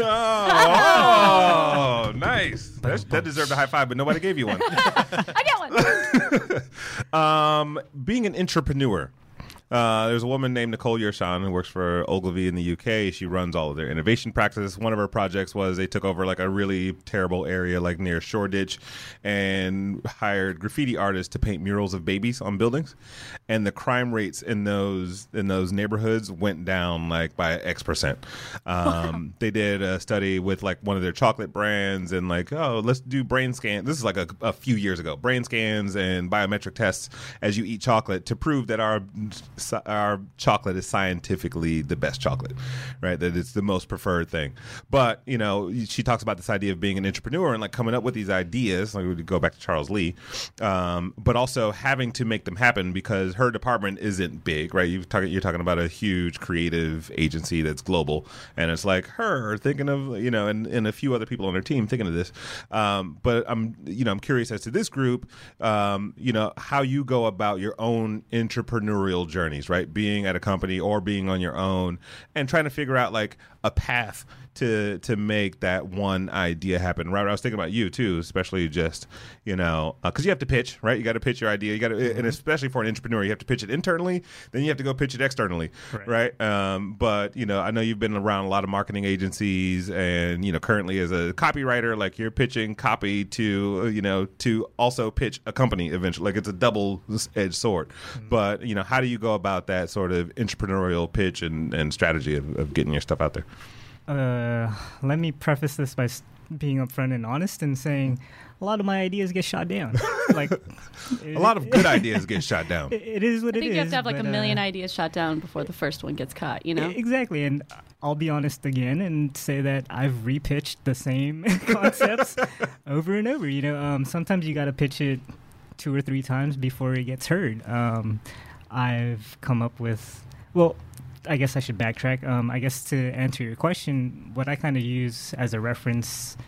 oh, nice. That's, that deserved a high five, but nobody gave you one. I get one. Um, being an entrepreneur. Uh, there's a woman named Nicole Yersan who works for Ogilvy in the U K. She runs all of their innovation practices. One of her projects was they took over like a really terrible area like near Shoreditch and hired graffiti artists to paint murals of babies on buildings. And the crime rates in those in those neighborhoods went down like by X percent. Um, they did a study with like one of their chocolate brands and like, oh, let's do brain scan. This is like a, a few years ago. Brain scans and biometric tests as you eat chocolate to prove that our our chocolate is scientifically the best chocolate, right? That it's the most preferred thing. But, you know, she talks about this idea of being an entrepreneur and like coming up with these ideas, like we would go back to Charles Lee, um, but also having to make them happen because her department isn't big, right? You're talking, you're talking about a huge creative agency that's global, and it's like her thinking of, you know, and, and a few other people on her team thinking of this. Um, but I'm, you know, I'm curious as to this group, um, you know, how you go about your own entrepreneurial journey. journeys, right? Being at a company or being on your own and trying to figure out like a path to to make that one idea happen. Right? I was thinking about you too, especially just, you know, because uh, you have to pitch, right? You got to pitch your idea. You got to, and especially for an entrepreneur, you have to pitch it internally, then you have to go pitch it externally, right? right? Um, but you know, I know you've been around a lot of marketing agencies, and you know, currently as a copywriter, like you're pitching copy to, you know, to also pitch a company eventually. Like it's a double-edged sword. Mm-hmm. But you know, how do you go about that sort of entrepreneurial pitch and, and strategy of, of getting your stuff out there? Uh, let me preface this by s- being upfront and honest and saying a lot of my ideas get shot down. Like a lot of good ideas get shot down. It, it is what I it think is. you have to have like but, a million uh, ideas shot down before the first one gets caught, you know? Exactly, and I'll be honest again and say that I've repitched the same concepts over and over. You know, um, sometimes you got to pitch it two or three times before it gets heard. Um, I've come up with, well, I guess I should backtrack. Um, I guess to answer your question, what I kind of use as a reference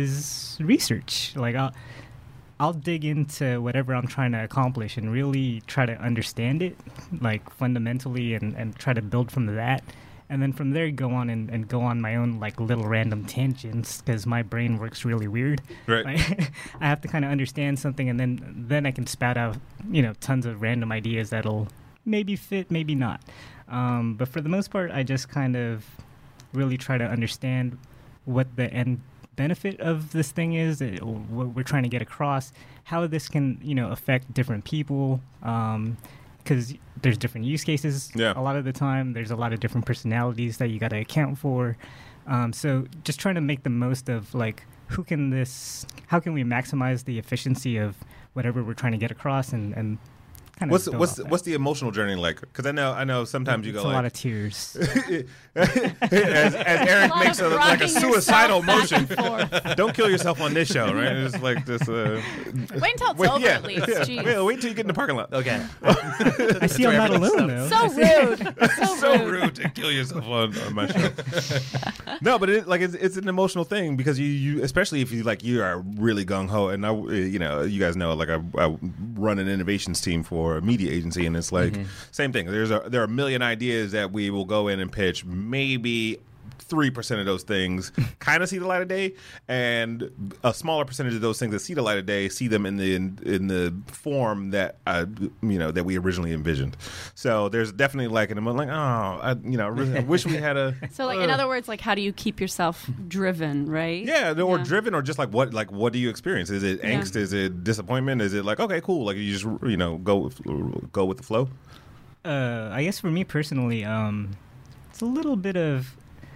is research. Like I'll, I'll dig into whatever I'm trying to accomplish and really try to understand it, like fundamentally, and, and try to build from that. And then from there, go on and, and go on my own like little random tangents because my brain works really weird. Right. Like, I have to kind of understand something, and then then I can spout out, you know, tons of random ideas that'll maybe fit, maybe not. Um, but for the most part, I just kind of really try to understand what the end benefit of this thing is, uh, what we're trying to get across, how this can, you know, affect different people. Um, because there's different use cases. Yeah. A lot of the time, there's a lot of different personalities that you got to account for. Um, so just trying to make the most of like, who can this, how can we maximize the efficiency of whatever we're trying to get across, and, and kind of What's what's what's the emotional journey like? Because I know I know sometimes you it's go a like lot of tears. as, as Eric A lot makes of a, like a rocking suicidal yourself motion. back and forth. Don't kill yourself on this show, right? It's like this. Uh, Wait until it's wait, over yeah, at least. yeah. Jeez. Wait, wait till you get in the parking lot. Okay. I see I'm not alone though. So rude. So, So rude. rude to kill yourself on, on my show. No, but it, like it's, it's an emotional thing because you, you especially if you like you are really gung ho, and I you know you guys know like I, I run an innovations team for a media agency, and it's like same thing. There's a there are a million ideas that we will go in and pitch. Maybe three percent of those things kind of see the light of day, and a smaller percentage of those things that see the light of day see them in the in, in the form that uh, you know that we originally envisioned. So there's definitely like an I'm like oh I, you know I, really, I wish we had a So, like, in other words, like, how do you keep yourself driven, right? yeah or Yeah. driven or just like what like what do you experience? Is it Yeah. angst? Is it disappointment? Is it like okay cool like you just you know go with, go with the flow? Uh, I guess for me personally, um, it's a little bit of.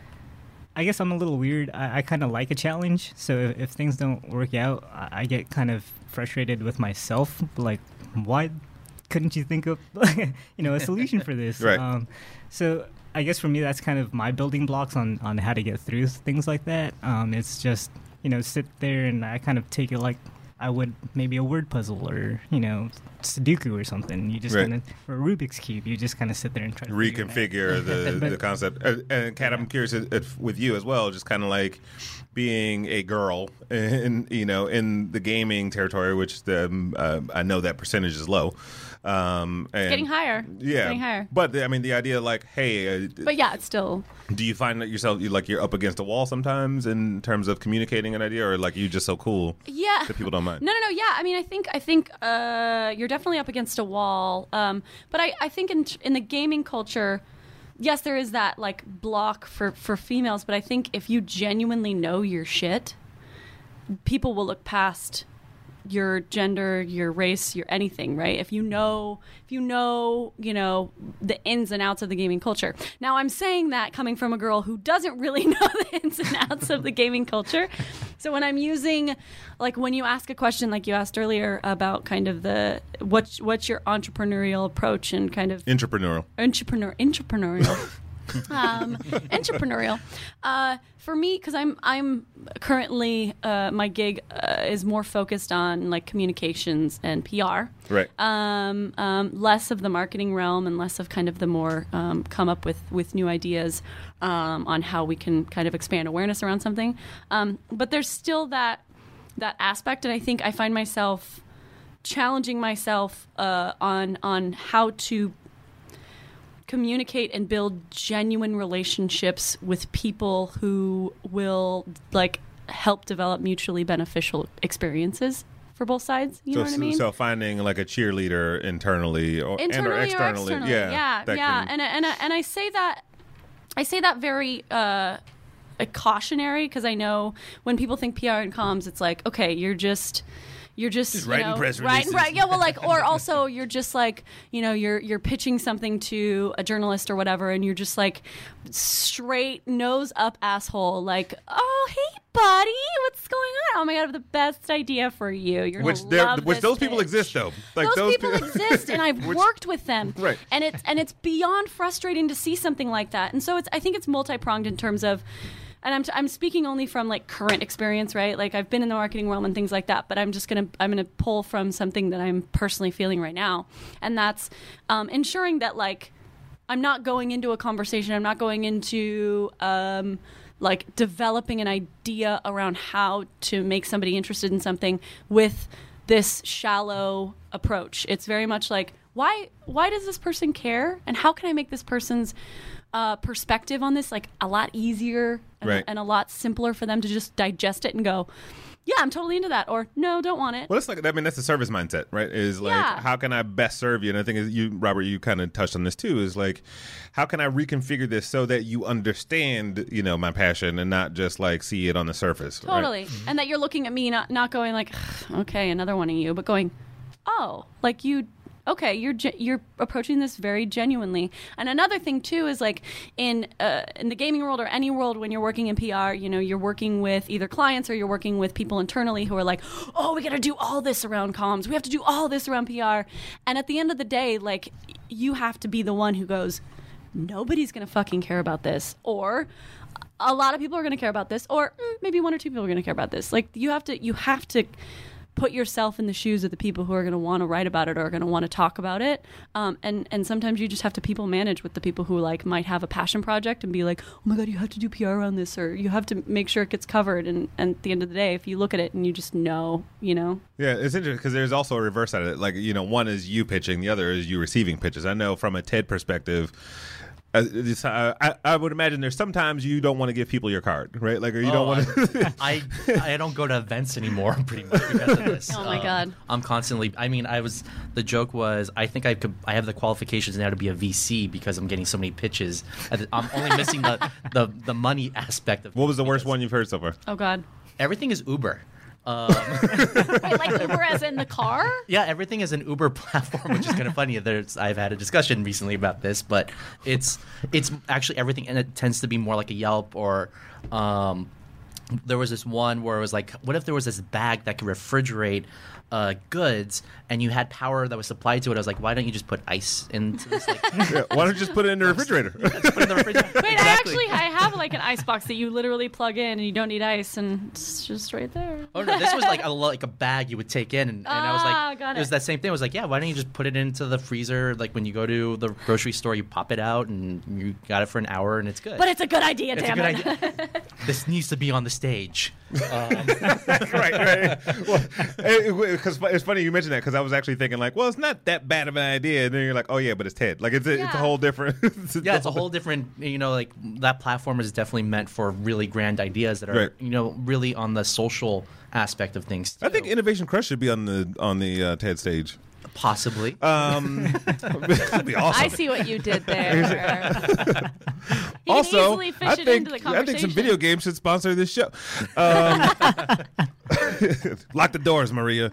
I guess I'm a little weird. I, I kind of like a challenge. So if, if things don't work out, I, I get kind of frustrated with myself. Like, why couldn't you think of, you know, a solution for this? Right. Um, so I guess for me, that's kind of my building blocks on, on how to get through things like that. Um, it's just, you know, sit there and I kind of take it like I would maybe a word puzzle or, you know, Sudoku or something. You just Right. kind of, or a Rubik's Cube. You just kind of sit there and try to figure it out. Reconfigure the, But- the concept. Uh, and Kat, I'm curious if, if with you as well, just kind of like being a girl in you know in the gaming territory, which the, um, uh, I know that percentage is low. Um, and, It's getting higher. It's Yeah, getting higher. but the, I mean the idea like, hey, uh, But yeah, it's still. do you find that yourself you like you're up against a wall sometimes in terms of communicating an idea, or like you just so cool Yeah. that people don't mind? No, no, no. Yeah, I mean, I think I think uh, you're definitely up against a wall. Um, but I, I think in in the gaming culture, yes, there is that like block for for females. But I think if you genuinely know your shit, people will look past your gender, your race, your anything, right? If you know, if you know, you know, the ins and outs of the gaming culture. Now, I'm saying that coming from a girl who doesn't really know the ins and outs of the gaming culture. So when I'm using, like when you ask a question, like you asked earlier about kind of the, what's, what's your entrepreneurial approach and kind of Entrepreneurial. entrepreneur, entrepreneurial. um, entrepreneurial. Uh, for me, because I'm I'm currently uh, my gig uh, is more focused on like communications and P R. Right. Um, um, less of the marketing realm and less of kind of the more um, come up with with new ideas um, on how we can kind of expand awareness around something. Um, but there's still that that aspect, and I think I find myself challenging myself uh, on on how to communicate and build genuine relationships with people who will like help develop mutually beneficial experiences for both sides. You so, know what I mean? So finding like a cheerleader internally or internally and or or externally, externally. yeah, yeah, that yeah. can- And and and I say that I say that very uh, a cautionary because I know when people think P R and comms, it's like, okay, you're just. You're just, Just you writing know, press writing, releases. right? Yeah, well, like, or also you're just like, you know, you're you're pitching something to a journalist or whatever, and you're just like straight nose up asshole, like, oh, hey, buddy, what's going on? Oh my god, I have the best idea for you. You're which gonna there, love which this those people pitch. exist though. Like those, those, people pe- exist, and I've Which- worked with them. Right. And it's and it's beyond frustrating to see something like that. And so it's I think it's multi pronged in terms of. And I'm, I'm speaking only from like current experience, right? Like I've been in the marketing realm and things like that, but I'm just gonna I'm gonna pull from something that I'm personally feeling right now, and that's um, ensuring that like I'm not going into a conversation, I'm not going into um, like developing an idea around how to make somebody interested in something with this shallow approach. It's very much like why why does this person care, and how can I make this person's Uh, perspective on this like a lot easier and, Right. and a lot simpler for them to just digest it and go, yeah, I'm totally into that, or no, don't want it. Well, it's like I mean that's the service mindset, right? Is like Yeah. how can I best serve you? And I think you, Robert, you kind of touched on this too. Is like how can I reconfigure this so that you understand, you know, my passion and not just like see it on the surface. right? Totally. And that you're looking at me, not not going like, okay, another one of you, but going, oh, like you. Okay, you're ge- you're approaching this very genuinely. And another thing too is like in uh, in the gaming world or any world when you're working in P R, you know, you're working with either clients or you're working with people internally who are like, oh, we got to do all this around comms. We have to do all this around P R. And at the end of the day, like you have to be the one who goes, nobody's gonna fucking care about this, or a lot of people are gonna care about this, or mm, maybe one or two people are gonna care about this. Like you have to you have to. put yourself in the shoes of the people who are going to want to write about it or are going to want to talk about it. Um, and, and sometimes you just have to people manage with the people who like might have a passion project and be like, oh my God, you have to do P R around this, or you have to make sure it gets covered. And, and at the end of the day, if you look at it and you just know, you know. Yeah, it's interesting because there's also a reverse side of it. Like, you know, one is you pitching, the other is you receiving pitches. I know from a TED perspective, Uh, it's, uh, I, I would imagine there's sometimes you don't want to give people your card, right? Like, or you Oh, don't want to. I I don't go to events anymore, pretty much because of this. Oh, my Um, God. I'm constantly. I mean, I was. The joke was, I think I could. I have the qualifications now to be a V C because I'm getting so many pitches. I'm only missing the the, the money aspect of. What was the worst because one you've heard so far? Oh God. Everything is Uber. Um, Wait, like Uber as in the car? yeah, everything is an Uber platform, which is kind of funny. There's, I've had a discussion recently about this, but it's it's actually everything, and it tends to be more like a Yelp or. Um, there was this one where it was like, what if there was this bag that could refrigerate uh, goods, and you had power that was supplied to it? I was like, why don't you just put ice into this? Like, Yeah, why don't you just put it in the refrigerator? just put it in the refrigerator. Wait, I Exactly. actually I have like an ice box that you literally plug in and you don't need ice, and it's just right there. Oh no! This was like a like a bag you would take in, and, and I was Ah, like, got it was it. that same thing. I was like, yeah, why don't you just put it into the freezer? Like when you go to the grocery store, you pop it out, and you got it for an hour, and it's good. But it's a good idea, It's a damn good it. idea. This needs to be on the stage. Um, right, right. Well, because it's funny you mentioned that because I was actually thinking like, well, it's not that bad of an idea, and then you're like, oh yeah, but it's TED. Like it's a, it's a Yeah. whole different. yeah, it's a whole different. You know, like that platform is definitely meant for really grand ideas that are, Right. you know, really on the social aspect of things. I think too. Innovation Crush should be on the on the uh, TED stage. possibly. Um, that'd be awesome. I see what you did there. You can Also, easily fish I it think into the I think conversation. some video games should sponsor this show. Um, lock the doors, Maria.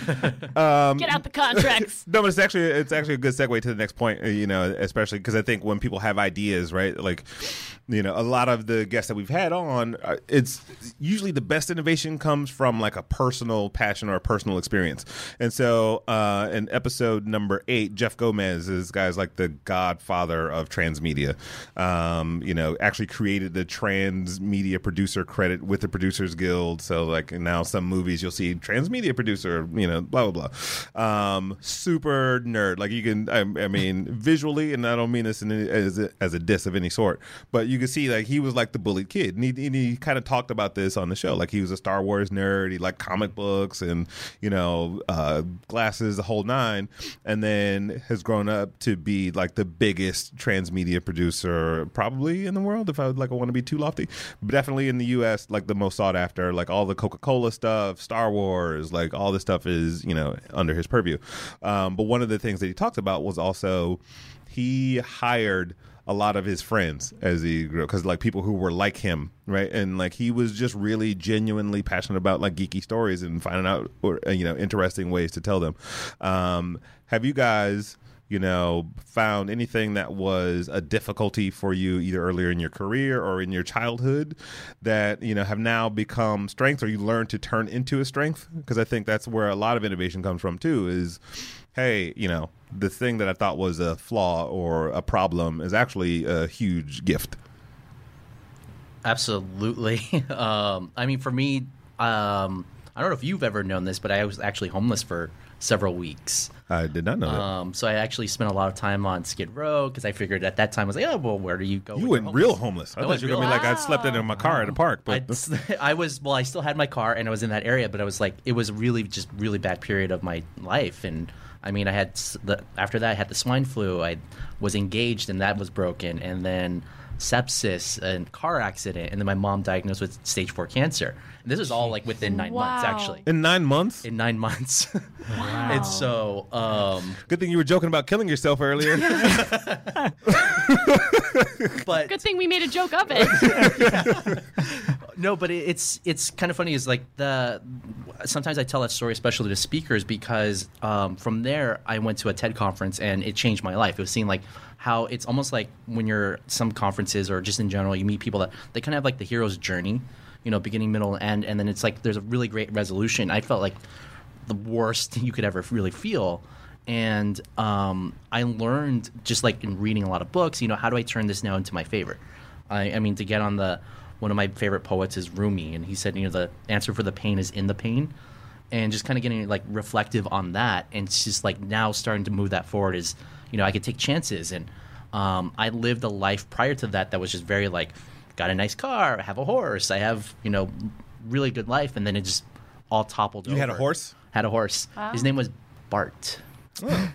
Get out the contracts. No, but it's actually it's actually a good segue to the next point. uh, You know, especially because I think when people have ideas, right? Like, you know, a lot of the guests that we've had on, uh, it's usually the best innovation comes from like a personal passion or a personal experience. And so, uh, in episode number eight, Jeff Gomez is guys like the godfather of transmedia. Um, you know, actually created the Transmedia Producer Credit with the Producers Guild. So, like now some movies, you'll see transmedia producer, you know, blah blah blah. Um, super nerd. Like you can, I, I mean, visually, and I don't mean this in any, as a, as a diss of any sort, but you can see like he was like the bullied kid, and he, and he kind of talked about this on the show. Like he was a Star Wars nerd. He liked comic books and you know uh, glasses, the whole nine, and then has grown up to be like the biggest transmedia producer probably in the world. If I would like, I want to be too lofty, but definitely in the U S, like the most sought after. Like all the Coca-Cola stuff, Star Wars, like all this stuff is you know under his purview. Um, but one of the things that he talked about was also he hired a lot of his friends as he grew, because like people who were like him, right? And like he was just really genuinely passionate about like geeky stories and finding out or you know interesting ways to tell them. Um, have you guys you know found anything that was a difficulty for you either earlier in your career or in your childhood that you know have now become strengths, or you learned to turn into a strength? Because I think that's where a lot of innovation comes from too, is hey, you know, the thing that I thought was a flaw or a problem is actually a huge gift. Absolutely. um, I mean, for me, um, I don't know if you've ever known this, but I was actually homeless for several weeks. I did not know that. Um, so I actually spent a lot of time on Skid Row because I figured at that time I was like, oh, well, where do you go? You when went you're real homeless. I I thought went you were going to real- be like, I slept in my car at a park. But I, I was, well, I still had my car and I was in that area, but I was like, it was really just really bad period of my life. And I mean, I had s- the, after that, I had the swine flu. I was engaged and that was broken. And then sepsis and car accident. And then my mom diagnosed with stage four cancer. And this was all like within nine months, Wow. actually. in nine months? In nine months. Wow. And so, um, Good thing you were joking about killing yourself earlier. but Good thing we made a joke of it. no, but it, it's it's kind of funny. Is like the sometimes I tell that story, especially to speakers, because um, from there I went to a TED conference and it changed my life. It was seeing like how it's almost like when you're at some conferences or just in general, you meet people that they kind of have like the hero's journey, you know, beginning, middle, and end, and then it's like there's a really great resolution. I felt like the worst you could ever really feel. And um, I learned just like in reading a lot of books, you know, how do I turn this now into my favorite? I, I mean, to get on the one of my favorite poets is Rumi, and he said, you know, the answer for the pain is in the pain, and just kind of getting like reflective on that, and it's just like now starting to move that forward is, you know, I could take chances, and um, I lived a life prior to that that was just very like, got a nice car, I have a horse, I have you know, really good life, and then it just all toppled You over. had a horse? Had a horse. Wow. His name was Bart. Bart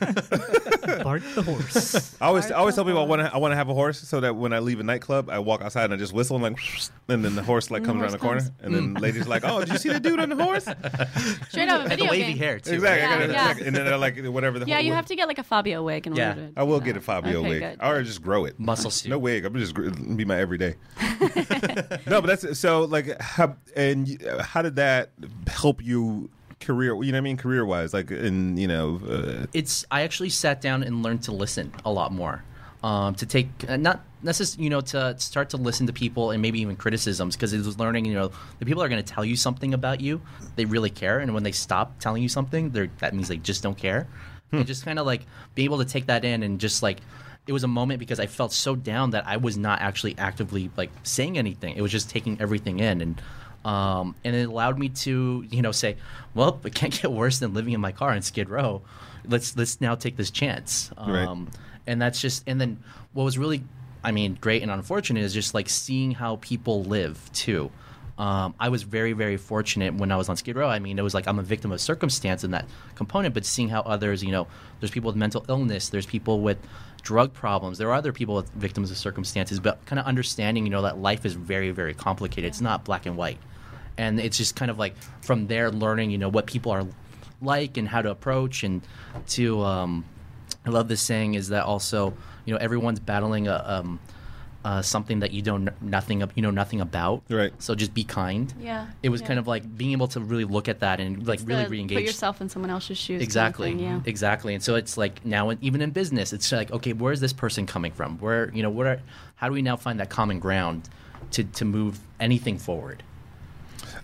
the horse. I always, I always tell people I want to, I want to have a horse so that when I leave a nightclub, I walk outside and I just whistle and like, and then the horse like comes horse around the corner, comes. and then ladies are like, oh, did you see the dude on the horse? Straight out of a Had the video wavy game. hair too. Exactly. I Yeah, gotta- yeah. like- and then they're like, whatever the. Yeah, whole- you have to get like a Fabio wig in order Yeah. to. I will do get a that. Fabio Okay, wig, good. or just grow it. Muscle suit. No wig. I'm just gr- be my everyday. No, but that's so. Like, how, and y- how did that help you career? You know what I mean, career wise, like, in you know, uh, It's I actually sat down and learned to listen a lot more. Um, to take uh, not necessarily, you know, to start to listen to people and maybe even criticisms, because it was learning, you know, the people are going to tell you something about you, they really care, and when they stop telling you something, they're that means they just don't care. And just kind of like being able to take that in, and just like it was a moment because I felt so down that I was not actually actively like saying anything. It was just taking everything in, and um, and it allowed me to, you know, say, well, it can't get worse than living in my car in Skid Row. Let's let's now take this chance. Right. Um, and that's just, and then what was really, I mean, great and unfortunate is just like seeing how people live too. Um, I was very, very fortunate when I was on Skid Row. I mean, it was like I'm a victim of circumstance in that component, but seeing how others, you know, there's people with mental illness, there's people with drug problems, there are other people with victims of circumstances, but kind of understanding, you know, that life is very, very complicated. It's not black and white. And it's just kind of like from there learning, you know, what people are like and how to approach, and to, um, I love this saying is that also, you know, everyone's battling a, um, uh, something that you don't nothing you know nothing about. Right. So just be kind. Yeah. It was yeah. kind of like being able to really look at that and like It's really the re-engage. Put yourself in someone else's shoes. kind of Exactly. thing, yeah. Exactly. And so it's like now, even in business, it's like, okay, where is this person coming from? Where, you know, what are, how do we now find that common ground to, to move anything forward?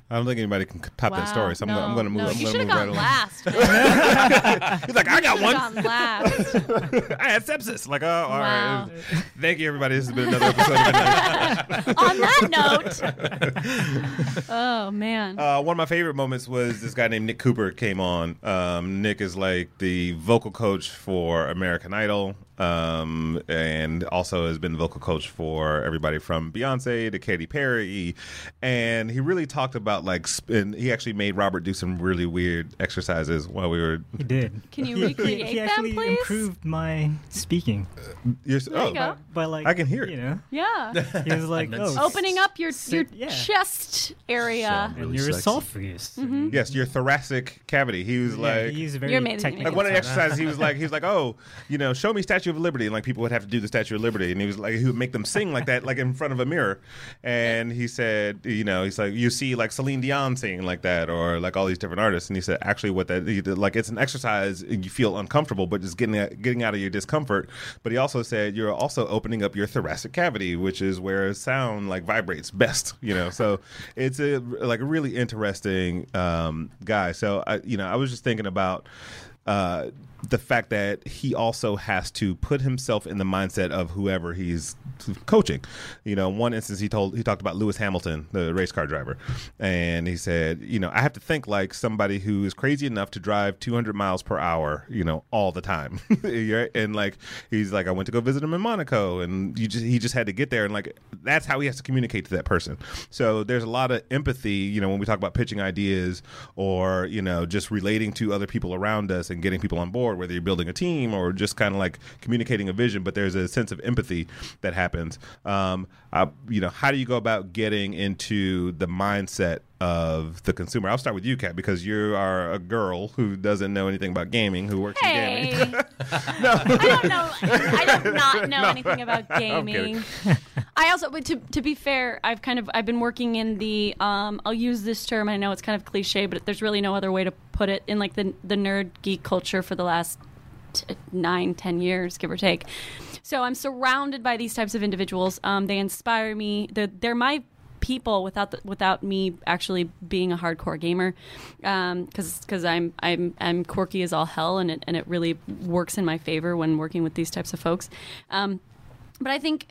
I don't think anybody can top Wow. that story, so I'm no, gonna, I'm gonna move. No, I'm you gonna should move have right gone along. last. He's like, I got You one. should've gone last. I had sepsis. Like, oh, all Wow. right. Thank you, everybody. This has been another episode of Internet. On that note. Oh man. Uh, one of my favorite moments was this guy named Nick Cooper came on. Um, Nick is like the vocal coach for American Idol, um, and also has been the vocal coach for everybody from Beyonce to Katy Perry. And he really talked about like, sp- and he actually made Robert do some really weird exercises while we were. He did. Can you He- he- recreate he them, actually please? improved my speaking. You're, There oh, you go. But like I can hear it. You know, Yeah. he was like, That's- oh, Opening up your sit- your yeah. chest area. Sound and really your sexy. esophagus. Mm-hmm. yes, your thoracic cavity. He was Yeah, like. he's very You're amazing. technical. Like one of the about that. exercises, he was like, he was like, oh, you know, show me Statue of Liberty, and like people would have to do the Statue of Liberty, and he was like, he would make them sing like that, like in front of a mirror, and he said, you know, he's like, you see like Celine Dion singing like that, or like all these different artists, and he said, actually, what that, he did, like, it's an exercise, and you feel uncomfortable, but just getting getting out of your discomfort. But he also said you're also opening up your thoracic cavity, which is where sound like vibrates best, you know. So it's a like a really interesting um, guy. So I, you know, I was just thinking about. Uh, the fact that he also has to put himself in the mindset of whoever he's coaching. You know, in one instance he told he talked about Lewis Hamilton, the race car driver, and he said, you know, I have to think like somebody who is crazy enough to drive two hundred miles per hour, you know, all the time. And like he's like, I went to go visit him in Monaco, and you just he just had to get there, and like that's how he has to communicate to that person. So there's a lot of empathy, you know, when we talk about pitching ideas or, you know, just relating to other people around us and getting people on board, whether you're building a team or just kind of like communicating a vision, but there's a sense of empathy that happens. Um, uh, you know, how do you go about getting into the mindset of the consumer? I'll start with you, Kat, because you are a girl who doesn't know anything about gaming, who works in Hey. gaming. I don't know. I do not know No. anything about I'm kidding. gaming. I also, but to to be fair, I've kind of I've been working in the. Um, I'll use this term. I know it's kind of cliche, but there's really no other way to put it. In like the the nerd geek culture for the last t- nine, ten years, give or take. So I'm surrounded by these types of individuals. Um, they inspire me. They're, they're my people without the, without me actually being a hardcore gamer, because um, because I'm I'm I'm quirky as all hell, and it and it really works in my favor when working with these types of folks. Um, but I think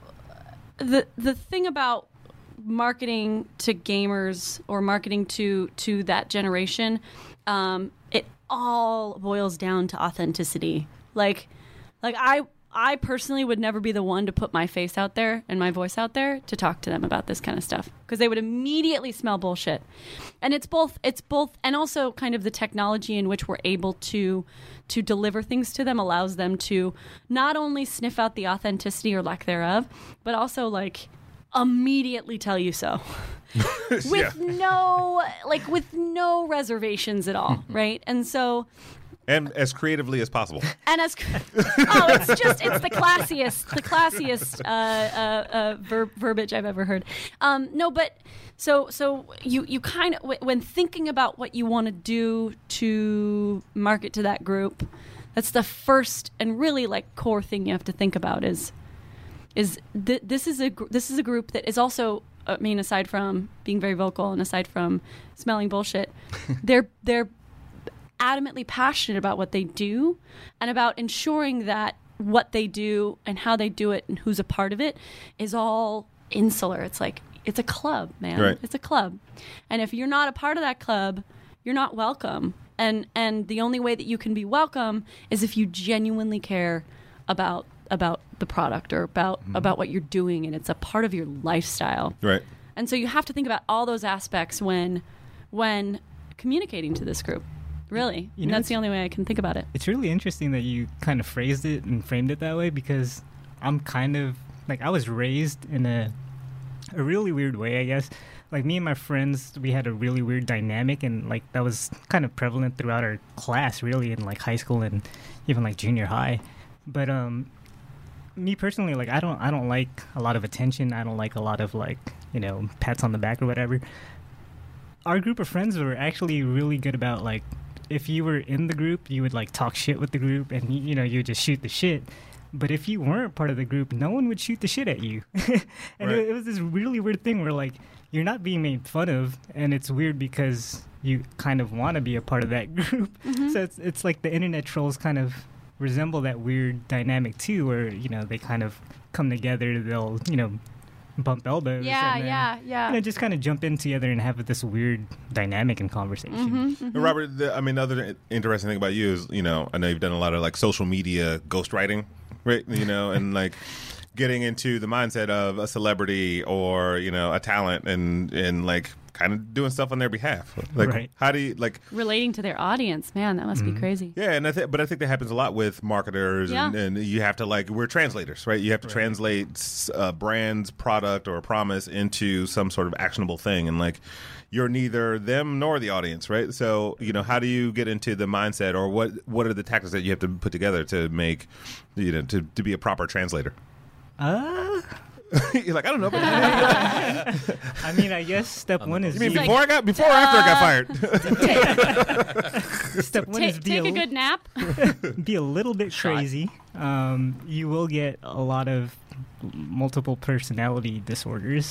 the the thing about marketing to gamers or marketing to to that generation, um, it all boils down to authenticity. Like like I. I personally would never be the one to put my face out there and my voice out there to talk to them about this kind of stuff, because they would immediately smell bullshit. And it's both, it's both, and also kind of the technology in which we're able to to deliver things to them allows them to not only sniff out the authenticity or lack thereof, but also like immediately tell you so. with Yeah. no like with no reservations at all, right? And so And as creatively as possible. and as oh, it's just it's the classiest, the classiest uh, uh, uh, ver- verbiage I've ever heard. Um, no, but so so you you kind of w- when thinking about what you want to do to market to that group, that's the first and really like core thing you have to think about is is th- this is a gr- this is a group that is also. I mean, aside from being very vocal and aside from smelling bullshit, they're they're adamantly passionate about what they do and about ensuring that what they do and how they do it and who's a part of it is all insular. It's like, it's a club, man. Right. It's a club. And if you're not a part of that club, you're not welcome. And and the only way that you can be welcome is if you genuinely care about about the product or about Mm-hmm. about what you're doing, and it's a part of your lifestyle. Right. And so you have to think about all those aspects when when communicating to this group. Really. You And know, that's the only way I can think about it. It's really interesting that you kind of phrased it and framed it that way, because I'm kind of like, I was raised in a a really weird way, I guess. Like, me and my friends, we had a really weird dynamic, and like that was kind of prevalent throughout our class, really, in like high school and even like junior high. But um me personally, like I don't I don't like a lot of attention. I don't like a lot of like, you know, pats on the back or whatever. Our group of friends were actually really good about like, if you were in the group, you would like talk shit with the group, and you, you know, you would just shoot the shit. But if you weren't part of the group, no one would shoot the shit at you. And Right. it, it was this really weird thing where like you're not being made fun of, and it's weird because you kind of want to be a part of that group. Mm-hmm. So it's it's like the internet trolls kind of resemble that weird dynamic too, where you know they kind of come together, they'll you know bump elbows, Yeah, and then, yeah, yeah. you know, just kind of jump in together and have this weird dynamic and conversation. Mm-hmm, mm-hmm. Robert, the, I mean, the other interesting thing about you is, you know, I know you've done a lot of like social media ghostwriting, right? You know, and like getting into the mindset of a celebrity or, you know, a talent and, and like kind of doing stuff on their behalf. Like, Right. how do you, like, Relating to their audience, man, that must Mm-hmm. be crazy. yeah, and I think, but I think that happens a lot with marketers, and, Yeah. and you have to like we're translators, right? You have to translate a brand's product or a promise into some sort of actionable thing, and like you're neither them nor the audience, right? So you know, how do you get into the mindset, or what what are the tactics that you have to put together to make you know to, to be a proper translator? Uh, You're like, I don't know. About that. I mean, I guess step one is You mean be, like, before I got before or after I got fired? step one Take, is be take a, a good nap. be a little bit Shot. crazy. Um, you will get a lot of multiple personality disorders.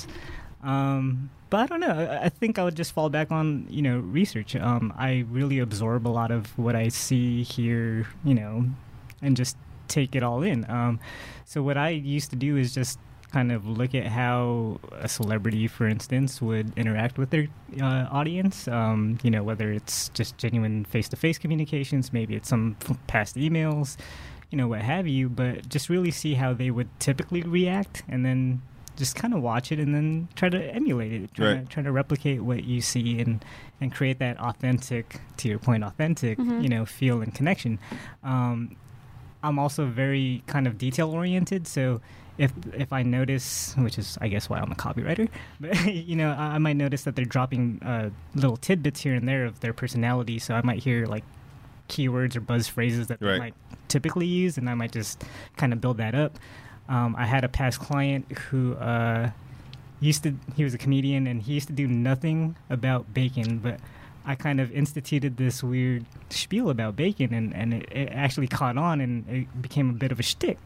Um, but I don't know. I, I think I would just fall back on, you know, research. Um, I really absorb a lot of what I see, hear, you know, and just take it all in. Um, so what I used to do is just kind of look at how a celebrity, for instance, would interact with their uh, audience. Um, you know, whether it's just genuine face-to-face communications, maybe it's some f- past emails, you know, what have you. But just really see how they would typically react, and then just kind of watch it, and then try to emulate it, try, Right. to, try to replicate what you see, and and create that authentic, to your point, authentic, Mhm. you know, feel and connection. Um, I'm also very kind of detail oriented, so if if I notice, which is I guess why I'm a copywriter, but you know, I, I might notice that they're dropping uh, little tidbits here and there of their personality. So I might hear like keywords or buzz phrases that Right. they might typically use, and I might just kind of build that up. Um, I had a past client who uh, used to he was a comedian, and he used to do nothing about bacon, but I kind of instituted this weird spiel about bacon, and, and it, it actually caught on, and it became a bit of a shtick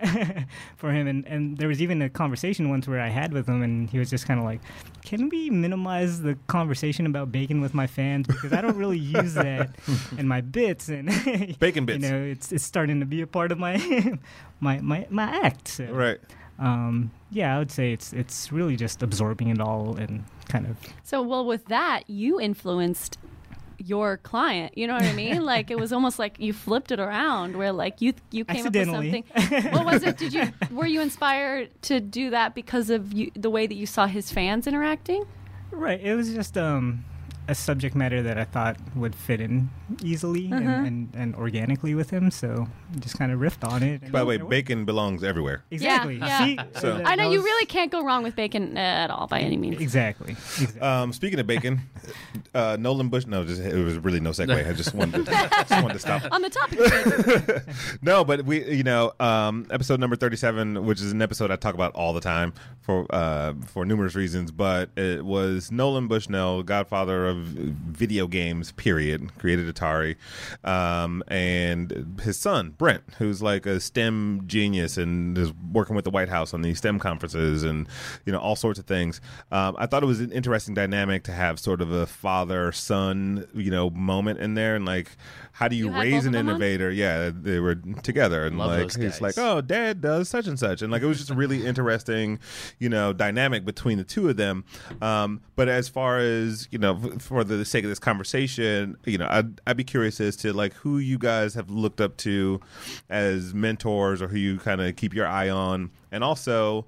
for him. And, and there was even a conversation once where I had with him, and he was just kind of like, can we minimize the conversation about bacon with my fans? Because I don't really use that in my bits. And Bacon bits. You know, it's it's starting to be a part of my my, my, my act. So, Right. Um, yeah, I would say it's it's really just absorbing it all and kind of So, well, with that, you influenced your client. You know what I mean? Like it was almost like you flipped it around, where like you you came up with Accidentally. something. What was it? Did you were you inspired to do that because of you, the way that you saw his fans interacting? Right. It was just um, a subject matter that I thought would fit in easily Uh-huh. and, and, and organically with him. So just kind of riffed on it. and By the way, it worked. bacon belongs everywhere. Exactly. Yeah, See? yeah. So- that- I know that you was- really can't go wrong with bacon uh, at all by any means. Exactly. exactly. Um, speaking of bacon, uh, Nolan Bush. No, just, it was really no segue. I just wanted to, just wanted to stop. On the topic of bacon. No, but we, you know, um, episode number thirty-seven, which is an episode I talk about all the time for uh, for numerous reasons. But it was Nolan Bushnell, godfather of video games. Period. Created Atari, um, and his son Brent, who's like a STEM genius and is working with the White House on these STEM conferences and you know all sorts of things. Um, I thought it was an interesting dynamic to have sort of a father son you know moment in there, and like how do you, You had raise both an of them on? innovator? Yeah, they were together, and Love like those he's guys. like, oh, dad does such and such, and like it was just a really interesting, you know, dynamic between the two of them. Um, but as far as you know, f- for the sake of this conversation, you know, I'd, I'd be curious as to like who you guys have looked up to as mentors, or who you kind of keep your eye on, and also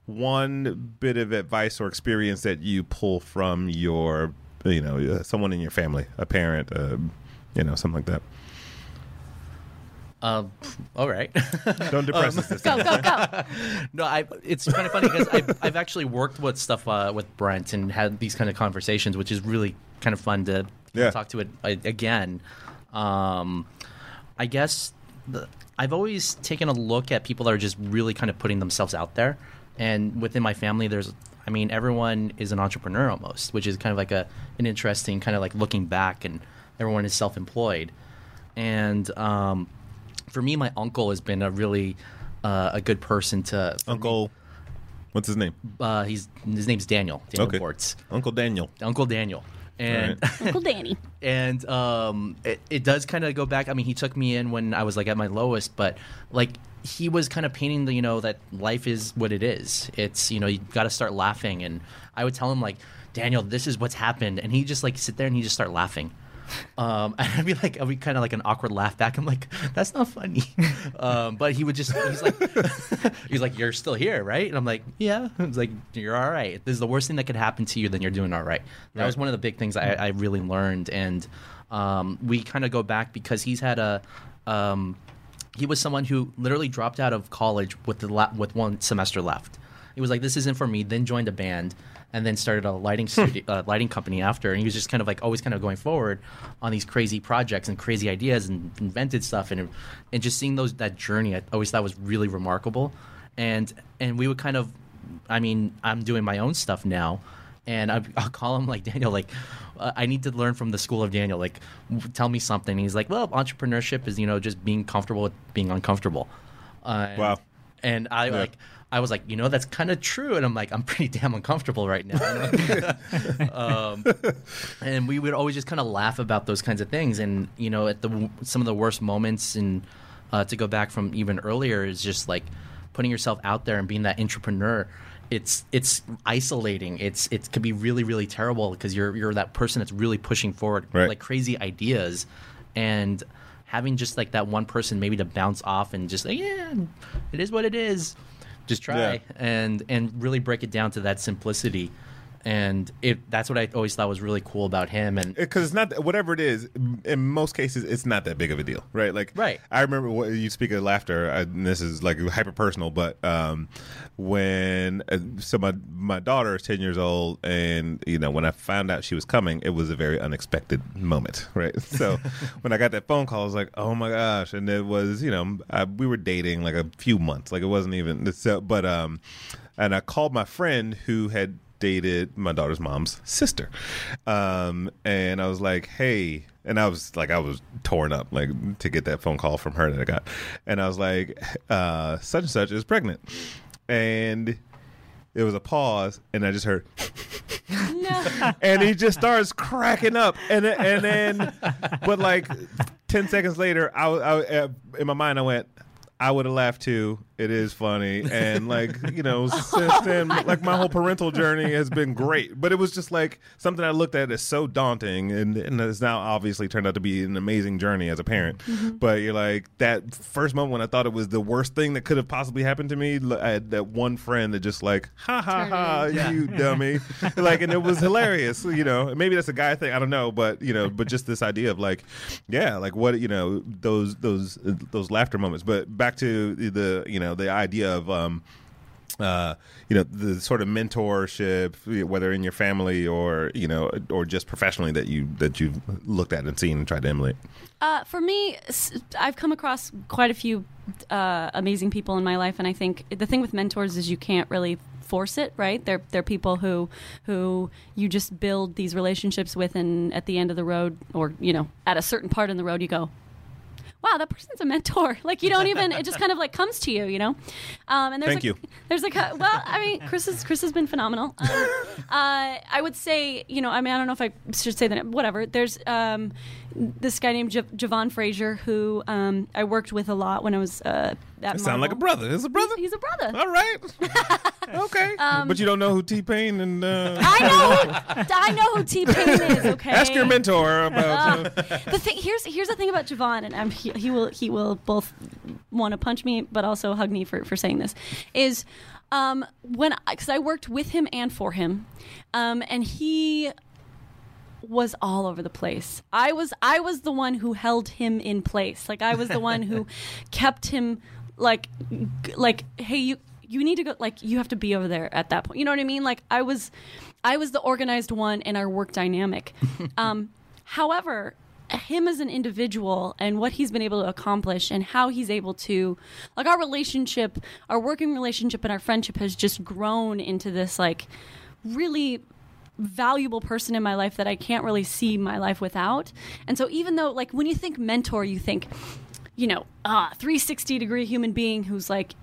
one bit of advice or experience that you pull from your, you know, uh, someone in your family, a parent. Uh, you know, something like that. Um, all right. Don't depress us this Go, time. go, go. No, I. It's kind of funny because I've, I've actually worked with stuff uh, with Brent and had these kind of conversations, which is really kind of fun to Yeah. talk to it uh, again. Um, I guess the, I've always taken a look at people that are just really kind of putting themselves out there, and within my family, there's. I mean, everyone is an entrepreneur almost, which is kind of like a an interesting kind of like looking back, and everyone is self-employed, and. Um, For me, my uncle has been a really uh, a good person to for me. Uncle. What's his name? Uh, he's his name's Daniel. Daniel Okay. Bortz. Uncle Daniel. Uncle Daniel. And Uncle Danny. and um, it, it does kind of go back. I mean, he took me in when I was like at my lowest, but like he was kind of painting the, you know, that life is what it is. It's, you know, you got to start laughing. And I would tell him like, Daniel, this is what's happened. And he just like sit there and he just start laughing. Um, and I'd be like, I'd be kind of like an awkward laugh back. I'm like, that's not funny. Um, but he would just, he's like, he's like, you're still here, right? And I'm like, yeah. I was like, you're all right. If this is the worst thing that could happen to you, then you're doing all right. That Right. was one of the big things I, I really learned. And um, we kind of go back because he's had a, um, he was someone who literally dropped out of college with the la- with one semester left. He was like, this isn't for me. Then joined a band. And then started a lighting studio, uh, lighting company after, and he was just kind of like always kind of going forward on these crazy projects and crazy ideas and invented stuff, and and just seeing those that journey, I always thought was really remarkable. And and we would kind of, I mean, I'm doing my own stuff now, and I, I'll call him like Daniel, like uh, I need to learn from the school of Daniel, like w- tell me something. And he's like, well, entrepreneurship is, you know, just being comfortable with being uncomfortable. Uh, and, Wow. And I Yeah. like. I was like, you know, that's kind of true. And I'm like, I'm pretty damn uncomfortable right now. You know? um, and we would always just kind of laugh about those kinds of things. And, you know, at the some of the worst moments, and uh, to go back from even earlier, is just like putting yourself out there and being that entrepreneur. It's it's isolating. It's it could be really, really terrible because you're you're that person that's really pushing forward Right. like crazy ideas. And having just like that one person maybe to bounce off and just like, yeah, it is what it is. Just try Yeah. and and really break it down to that simplicity, and it that's what I always thought was really cool about him. And Because it's not whatever it is. In most cases, it's not that big of a deal, right? Like, Right. I remember what you speak of laughter. I, and this is like hyper personal, but um, when uh, so my my daughter is ten years old, and you know when I found out she was coming, it was a very unexpected moment, right? So when I got that phone call, I was like, oh my gosh, and it was you know I, we were dating like a few months, like it wasn't even so, but um, and I called my friend who had dated my daughter's mom's sister, um, and I was like, "Hey," and I was like, I was torn up, like to get that phone call from her that I got, and I was like, uh, "Such and such is pregnant," and it was a pause, and I just heard, No. and he just starts cracking up, and and then, but like ten seconds later, I, I in my mind I went, I would have laughed too. It is funny, and like you know, since then, like my whole parental journey has been great. But it was just like something I looked at as so daunting, and and has now obviously turned out to be an amazing journey as a parent. Mm-hmm. But you're like that first moment when I thought it was the worst thing that could have possibly happened to me. I had that one friend that just like, ha ha Turned ha, it in. you dummy, like, and it was hilarious. You know, maybe that's a guy thing. I don't know, but you know, but just this idea of like, yeah, like what you know, those those those laughter moments. But back to the you know the idea of um uh you know the sort of mentorship, whether in your family or you know or just professionally, that you that you've looked at and seen and tried to emulate. Uh, for me, s- I've come across quite a few uh, amazing people in my life, and I think the thing with mentors is you can't really force it, right? They're they're people who who you just build these relationships with, and at the end of the road, or you know, at a certain part in the road, you go, wow, that person's a mentor. Like you don't even, it just kind of like comes to you, you know? Um, and there's Thank like, you. There's like, a, well, I mean, Chris has, Chris has been phenomenal. Um, uh, I would say, you know, I mean, I don't know if I should say that, whatever. There's um, this guy named J- Javon Frazier who um, I worked with a lot when I was uh, at Sound like a Marvel. brother. Is a brother? He's, he's a brother. All right. Okay. Um, but you don't know who T-Pain and uh, I know, who, I know who T-Pain is. Okay, ask your mentor about. Um, the thing here's here's the thing about Javon, and um, he, he will he will both want to punch me, but also hug me for, for saying this. Is um, when because I, I worked with him and for him, um, and he was all over the place. I was I was the one who held him in place. Like I was the one who kept him like g- like hey you. You need to go, like, you have to be over there at that point. You know what I mean? Like, I was I was the organized one in our work dynamic. Um, however, him as an individual and what he's been able to accomplish and how he's able to, like, our relationship, our working relationship and our friendship has just grown into this, like, really valuable person in my life that I can't really see my life without. And so even though, like, when you think mentor, you think, you know, ah, three sixty degree human being who's, like,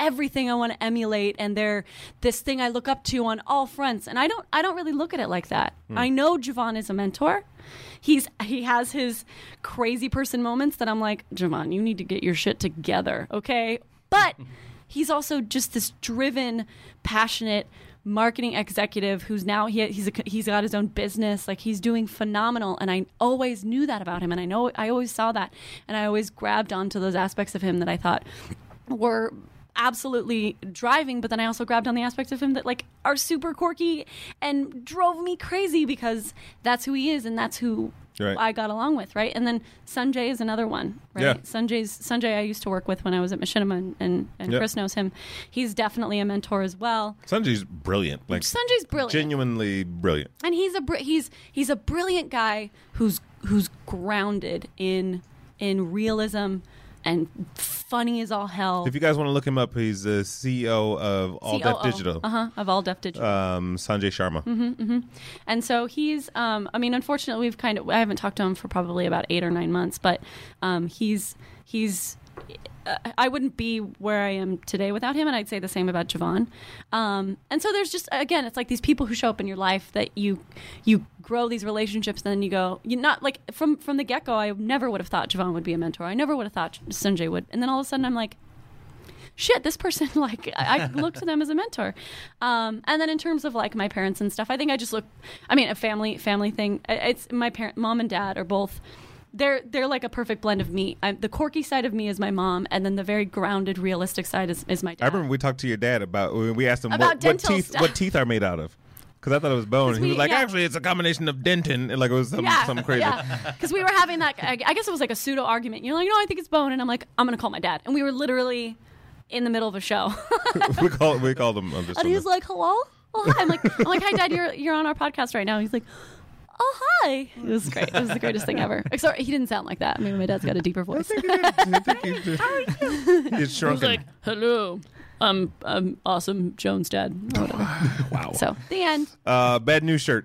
everything I want to emulate, and they're this thing I look up to on all fronts. And I don't I don't really look at it like that. Mm. I know Javon is a mentor. He's he has his crazy person moments that I'm like, Javon, you need to get your shit together, okay? But he's also just this driven, passionate marketing executive who's now he he's a, he's got his own business. Like, he's doing phenomenal, and I always knew that about him, and I know I always saw that, and I always grabbed onto those aspects of him that I thought were absolutely driving. But then I also grabbed on the aspects of him that like are super quirky and drove me crazy, because that's who he is and that's who right. I got along with, right? And then Sanjay is another one, right? Yeah. Sanjay's Sanjay I used to work with when I was at Machinima, and, and, and yep. Chris knows him. He's definitely a mentor as well. Sanjay's brilliant. Like Sanjay's brilliant. Genuinely brilliant. And he's a br- he's he's a brilliant guy who's who's grounded in in realism and funny as all hell. If you guys want to look him up, he's the C E O of All C O O. Def Digital. Uh-huh, of All Def Digital. Um, Sanjay Sharma. Mm-hmm, mm-hmm. And so he's, um, I mean, unfortunately, we've kind of, I haven't talked to him for probably about eight or nine months, but um, he's, he's, uh, I wouldn't be where I am today without him, and I'd say the same about Javon. Um, and so there's just, again, it's like these people who show up in your life that you you grow these relationships, and then you go, you not like from from the get go. I never would have thought Javon would be a mentor. I never would have thought Sanjay would, and then all of a sudden I'm like, shit, this person, like, I, I look to them as a mentor. Um, and then in terms of like my parents and stuff, I think I just look, I mean, a family family thing. It's my parent, mom and dad are both. They're they're like a perfect blend of me. I'm, the quirky side of me is my mom, and then the very grounded, realistic side is, is my dad. I remember we talked to your dad about, we asked him about what, what teeth stuff. what teeth are made out of. Because I thought it was bone. He we, was like, yeah. actually, it's a combination of dentin. And like, it was some, yeah, something crazy. Yeah, because we were having that, I, I guess it was like a pseudo argument. You're like, no, I think it's bone. And I'm like, I'm going to call my dad. And we were literally in the middle of a show. we, call, we called him. I'm just and he was like, hello? Oh, hi. I'm like, I'm like, hi, Dad, you're you're on our podcast right now. He's like, oh, hi. It was great. It was the greatest thing ever. Except he didn't sound like that. I mean, my dad's got a deeper voice. I think he did. I think he did. How are you? He's shrunken. He was like, hello. I'm, I'm awesome Jones dad. Or whatever. Wow. So, the end. Uh, bad news shirt.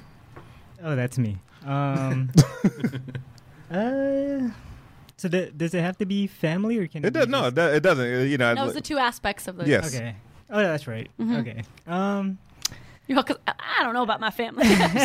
Oh, that's me. Um, uh, so th- does it have to be family, or can it, It does. be No, just- it do- it doesn't. Uh, You know. That was the two aspects of the. Yes. Okay. Oh, that's right. Mhm. Okay. Um, You know, 'cause I I don't know about my family.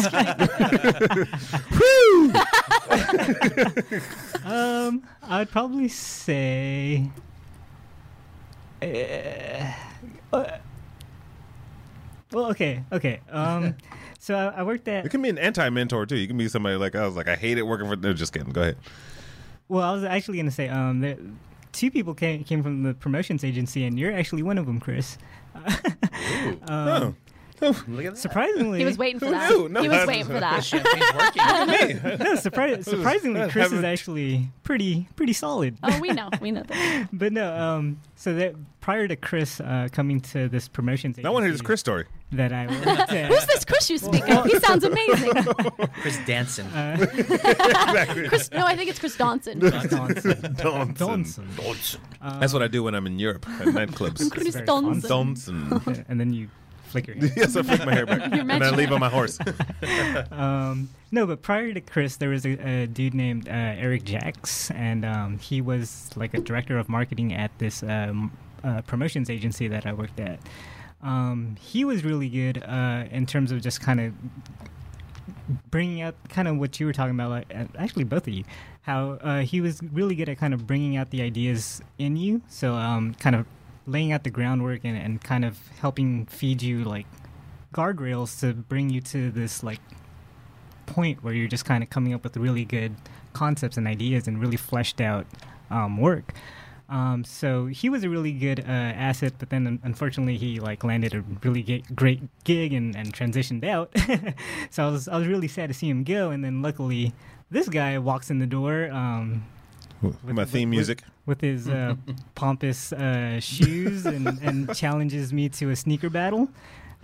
um, I'd probably say. Uh, uh, well, okay, okay. Um, so I, I worked at. It can be an anti-mentor too. You can be somebody like I was like I hate it working for. No, just kidding. Go ahead. Well, I was actually going to say um, there, two people came came from the promotions agency, and you're actually one of them, Chris. um, Oh. Look at that. Surprisingly, He was waiting for Who that. knew? No, he was that's- waiting for that. Champagne's working. no, surpri- surprisingly, that Chris is haven't- actually pretty pretty solid. Oh, we know. We know that. But no, um, so that prior to Chris uh, coming to this promotions I want to hear this agency Chris story. that I worked at, Who's this Chris you speak of? He sounds amazing. Chris Danson. uh, Exactly. Chris, no, I think it's Chris Donson. Donson. Donson. Donson. Um, That's what I do when I'm in Europe at nightclubs. Chris very Donson. Donson. and then you flick your hair. Yes, I flick my hair back You're and I mentioning- leave on my horse. Um, no, but prior to Chris, there was a, a dude named uh, Eric Jacks, and um, he was like a director of marketing at this um, uh, promotions agency that I worked at. Um, he was really good uh, in terms of just kind of bringing out kind of what you were talking about, like, uh, actually both of you, how uh, he was really good at kind of bringing out the ideas in you. So um, kind of laying out the groundwork and, and kind of helping feed you like guardrails to bring you to this like point where you're just kind of coming up with really good concepts and ideas and really fleshed out um, work. Um, so he was a really good uh, asset, but then un- unfortunately he like landed a really ga- great gig and, and transitioned out. So I was I was really sad to see him go, and then luckily this guy walks in the door. Um, My theme with- music. with his uh, pompous uh, shoes and, and challenges me to a sneaker battle.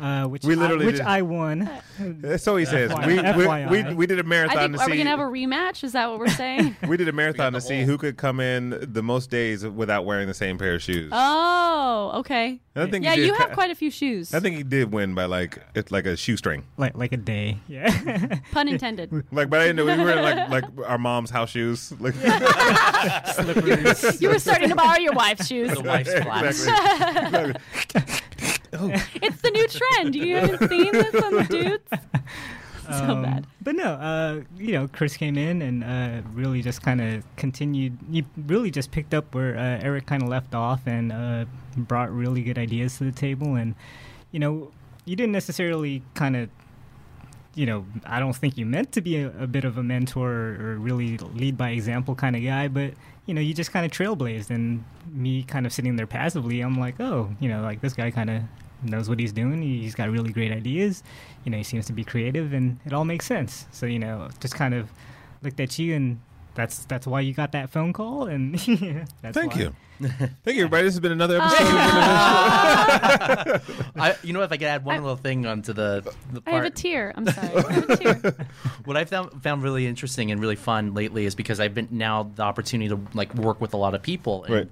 Uh, which We literally I, which did- I won. So he says. F Y I. We, we, F Y I. we, we did a I marathon think, to are see. we gonna have a rematch? Is that what we're saying? we did a marathon the to see whole- who could come in the most days without wearing the same pair of shoes. Oh, okay. And I think Yeah, he did you have ki- quite a few shoes. I think he did win by like it's like a shoestring. like like a day. Yeah. Pun intended. Like, but I didn't know we were in like like our mom's house shoes. Like, Slippers. You were starting to borrow your wife's shoes. The wife's flats. Exactly. It's the new trend. You haven't seen this on the dudes? So Um, bad. But no, uh, you know, Chris came in and uh, really just kind of continued. He really just picked up where uh, Eric kind of left off and uh, brought really good ideas to the table. And you know, you didn't necessarily kind of, you know, I don't think you meant to be a, a bit of a mentor or really lead by example kind of guy, but you know, you just kind of trailblazed. And me kind of sitting there passively, I'm like, oh, you know, like this guy kind of knows what he's doing. He's got really great ideas. You know, he seems to be creative, and it all makes sense. So, you know, just kind of looked at you, and that's that's why you got that phone call. And that's Thank why. you. Thank you, everybody. This has been another episode. I, you know, if I could add one I- little thing onto the, the I have a part, tear. I'm sorry. I have a tear. what I found found really interesting and really fun lately is because I've been now the opportunity to like work with a lot of people, and,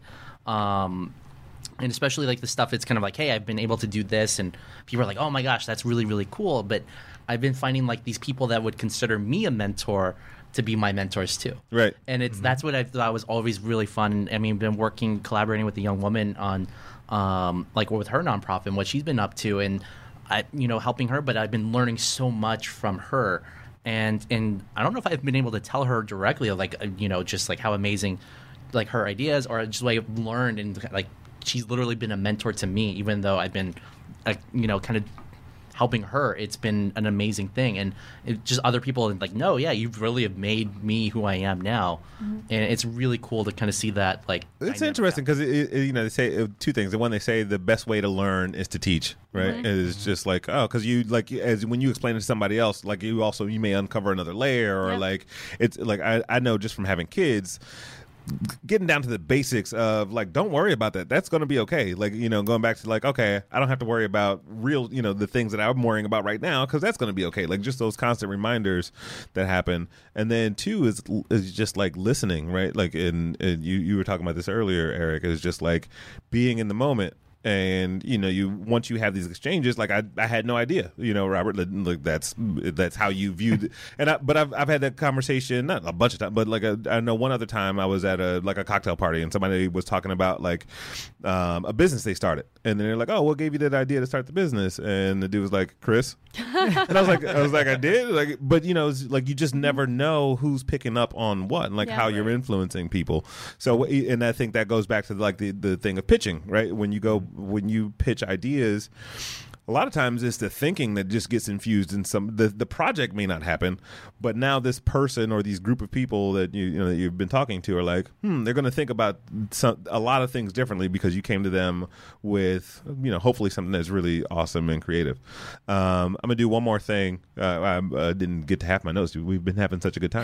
um, and especially like the stuff. It's kind of like, hey, I've been able to do this, and people are like, oh my gosh, that's really really cool. But I've been finding like these people that would consider me a mentor to be my mentors too. Right. And it's that's what I thought was always really fun. I mean, been working, collaborating with a young woman on, um, like with her nonprofit and what she's been up to, and I, you know, helping her. But I've been learning so much from her, and and I don't know if I've been able to tell her directly, like uh, you know, just like how amazing, like her ideas, or just what I've learned, and like she's literally been a mentor to me, even though I've been, uh, you know, kind of helping her. It's been an amazing thing, and it, just other people are like, no, yeah, you really have made me who I am now, Mm-hmm. and it's really cool to kind of see that. Like, It's dynamic interesting because it, it, you know they say uh, two things. The one, they say the best way to learn is to teach, right? Mhm. Is just like, oh, because you like as when you explain it to somebody else, like you also you may uncover another layer, or Yeah. like it's like I, I know just from having kids, getting down to the basics of like, don't worry about that. That's going to be okay. Like, you know, going back to like, okay, I don't have to worry about real, you know, the things that I'm worrying about right now, because that's going to be okay. Like just those constant reminders that happen. And then two is is just like listening, right? Like in, in you you were talking about this earlier, Eric, is just like being in the moment. And you know, you once you have these exchanges, like I, I had no idea, you know, Robert, like, like that's that's how you viewed. And I, but I've I've had that conversation not a bunch of times, but like a, I know one other time I was at a like a cocktail party and somebody was talking about like um, a business they started, and then they're like, oh, what gave you that idea to start the business? And the dude was like, Chris, and I was like, I was like, I did, like, but you know, it's like you just never know who's picking up on what and like Yeah. how you're influencing people. So, and I think that goes back to like the the thing of pitching, right? When you go when you pitch ideas, a lot of times it's the thinking that just gets infused in some. The, the project may not happen, but now this person or these group of people that you, you know that you've been talking to are like, hmm, they're going to think about some, a lot of things differently because you came to them with, you know, hopefully something that's really awesome and creative. Um, I'm gonna do one more thing. Uh, I uh, didn't get to half my notes. We've been having such a good time.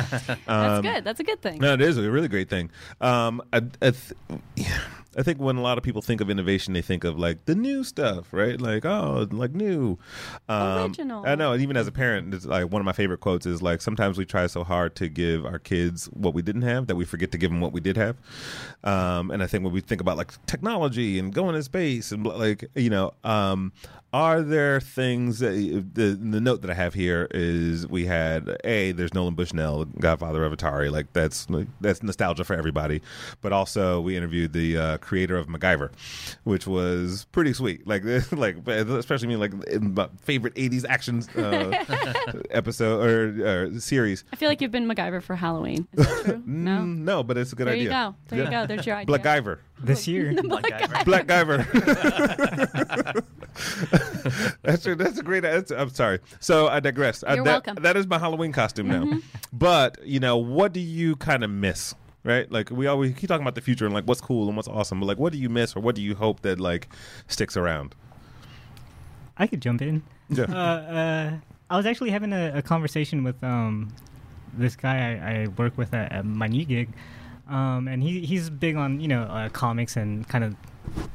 That's good. That's a good thing. No, it is a really great thing. Um, I, I, th- yeah, I think when a lot of people think of innovation, they think of like the new stuff, right? Like, oh, like new. Um, Original. I know. And even as a parent, it's like one of my favorite quotes is like, sometimes we try so hard to give our kids what we didn't have that we forget to give them what we did have. Um, and I think when we think about like technology and going to space and like, you know, um, are there things that the the note that I have here is we had a there's Nolan Bushnell, Godfather of Atari, like that's that's nostalgia for everybody, but also we interviewed the uh, creator of MacGyver, which was pretty sweet, like like especially me like in my favorite eighties action uh, episode or, or series. I feel like you've been MacGyver for Halloween. Is that true? No. Mm, no, but it's a good There idea. you go. There you go. There's your idea. Black Guyver. This year. Black Guyver. that's a, that's a great. That's, I'm sorry. So I digress. I, You're that, welcome. That is my Halloween costume now. But you know, what do you kind of miss? Right? Like we always keep talking about the future and like what's cool and what's awesome. But like, what do you miss or what do you hope that like sticks around? I could jump in. Yeah. Uh, uh, I was actually having a, a conversation with um, this guy I, I work with at, at my new gig, um, and he he's big on you know uh, comics and kind of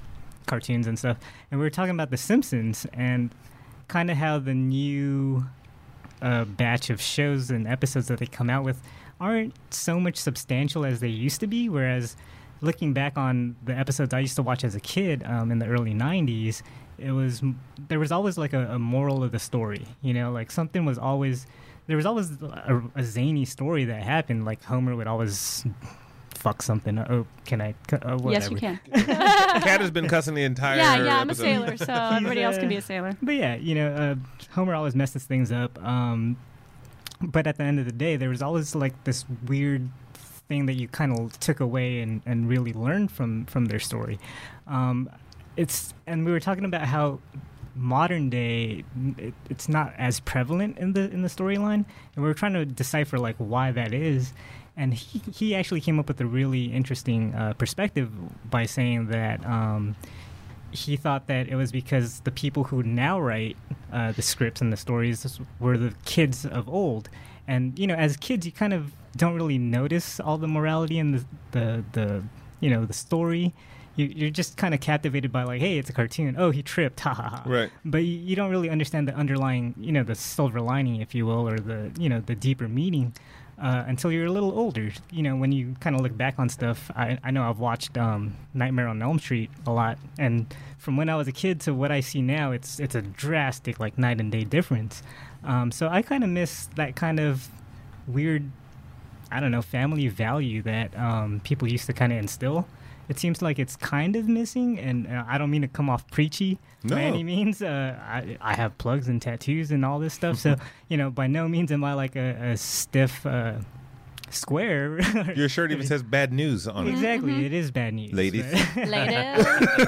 cartoons and stuff, and we were talking about The Simpsons and kind of how the new uh, batch of shows and episodes that they come out with aren't so much substantial as they used to be, whereas looking back on the episodes I used to watch as a kid um, in the early nineties, it was there was always like a, a moral of the story, you know, like something was always there was always a, a zany story that happened, like Homer would always fuck something. Oh, can I? Oh, whatever. Yes, you can. Cat has been cussing the entire Yeah, yeah, I'm a episode. sailor, so everybody else can be a sailor. But yeah, you know, uh, Homer always messes things up. Um, but at the end of the day, there was always like this weird thing that you kind of took away and, and really learned from, from their story. Um, it's and we were talking about how modern day it, it's not as prevalent in the in the storyline, and we were trying to decipher like why that is. And he, he actually came up with a really interesting uh, perspective by saying that um, he thought that it was because the people who now write uh, the scripts and the stories were the kids of old. And, you know, as kids, you kind of don't really notice all the morality and the, the, the you know, the story. You, you're just kind of captivated by, like, hey, it's a cartoon. Oh, he tripped. Ha, ha, ha. Right. But you, you don't really understand the underlying, you know, the silver lining, if you will, or the, you know, the deeper meaning. Uh, until you're a little older. You know, when you kind of look back on stuff, I, I know I've watched um, Nightmare on Elm Street a lot, and from when I was a kid to what I see now, it's it's a drastic, like, night and day difference. Um, so I kind of miss that kind of weird, I don't know, family value that um, people used to kind of instill. It seems like it's kind of missing, and uh, I don't mean to come off preachy No. by any means. Uh, I, I have plugs and tattoos and all this stuff, so, you know, by no means am I like a, a stiff uh, square. Your shirt even says bad news on it. Exactly, it is bad news. Ladies. But, Ladies.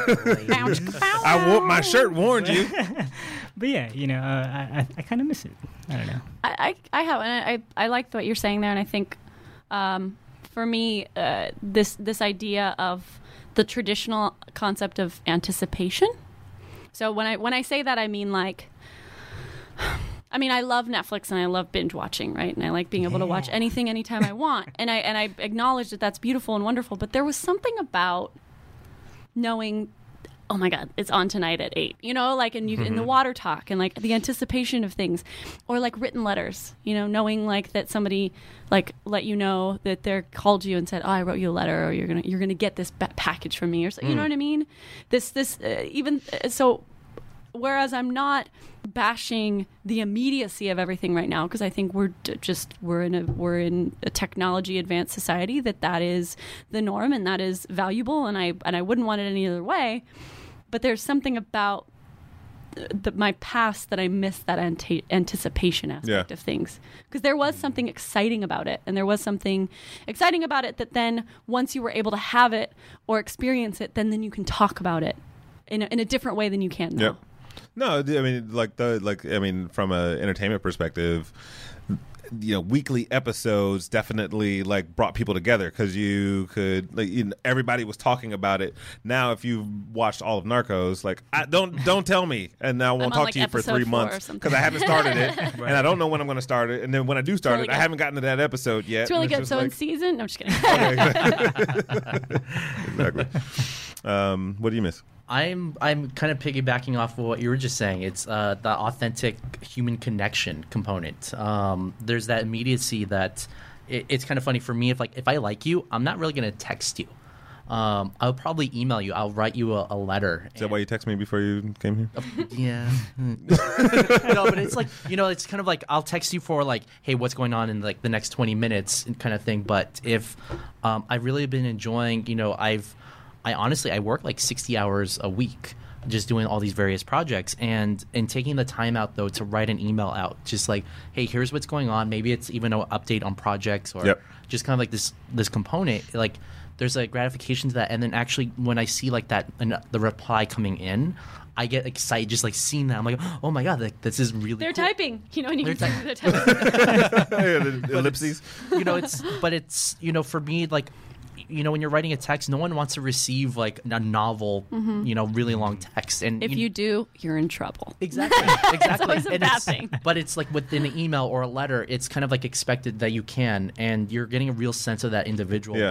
I wore my shirt warned you. but yeah, you know, uh, I, I, I kind of miss it. I don't know. I, I, I have, and I, I like what you're saying there, and I think um, for me, uh, this this idea of the traditional concept of anticipation. So when I when I say that, I mean like, I mean I love Netflix and I love binge watching, right? And I like being able to watch anything anytime I want, and I and I acknowledge that that's beautiful and wonderful. But there was something about knowing, oh my God, it's on tonight at eight, you know, like, and you in the water talk and like the anticipation of things, or like written letters, you know, knowing like that somebody like let you know that they're called you and said, oh, I wrote you a letter, or you're gonna you're gonna get this ba- package from me, or so, you know what I mean? This this uh, even uh, so. Whereas I'm not bashing the immediacy of everything right now, because I think we're d- just we're in a we're in a technology advanced society that that is the norm and that is valuable, and I and I wouldn't want it any other way. But there's something about the, my past that I miss that ante- anticipation aspect Yeah. of things, because there was something exciting about it, and there was something exciting about it that then once you were able to have it or experience it, then then you can talk about it in a, in a different way than you can now. Yep. No, I mean, like the like I mean, from an entertainment perspective, you know, weekly episodes definitely like brought people together, because you could like you know, everybody was talking about it. Now, if you've watched all of Narcos, like I, don't don't tell me, and I won't I'm on, talk like, to you for episode three four or months something. because I haven't started it, and I don't know when I'm going to start it. And then when I do start really it, I good. haven't gotten to that episode yet. It's really and good. just So in like- season, no, I'm just kidding. exactly. Um, what do you miss? I'm I'm kind of piggybacking off of what you were just saying. It's uh, the authentic human connection component. Um, there's that immediacy that it, it's kind of funny for me. If like if I like you, I'm not really gonna text you. Um, I'll probably email you. I'll write you a, a letter. Is that why you texted me before you came here? Yeah. No, but it's like, you know, it's kind of like I'll text you for like, hey, what's going on in like the next twenty minutes kind of thing. But if um, I've really been enjoying, you know, I've, I honestly, I work like sixty hours a week just doing all these various projects, and and taking the time out though to write an email out, just like, hey, here's what's going on. Maybe it's even an update on projects, or Yep. just kind of like this this component, like. There's a gratification to that, and then actually when I see like that and the reply coming in, I get excited just like seeing that. I'm like, oh my god, like, this is really They're cool. typing, you know, and you They're can see they're typing. Yeah, the ellipses. You know, it's but it's you know for me like. You know, when you're writing a text, no one wants to receive like a novel, you know, really long text. And If you do, you're in trouble. exactly, exactly, always a And bad it's- thing. But it's like within an email or a letter, it's kind of like expected that you can, and you're getting a real sense of that individual Yeah. by like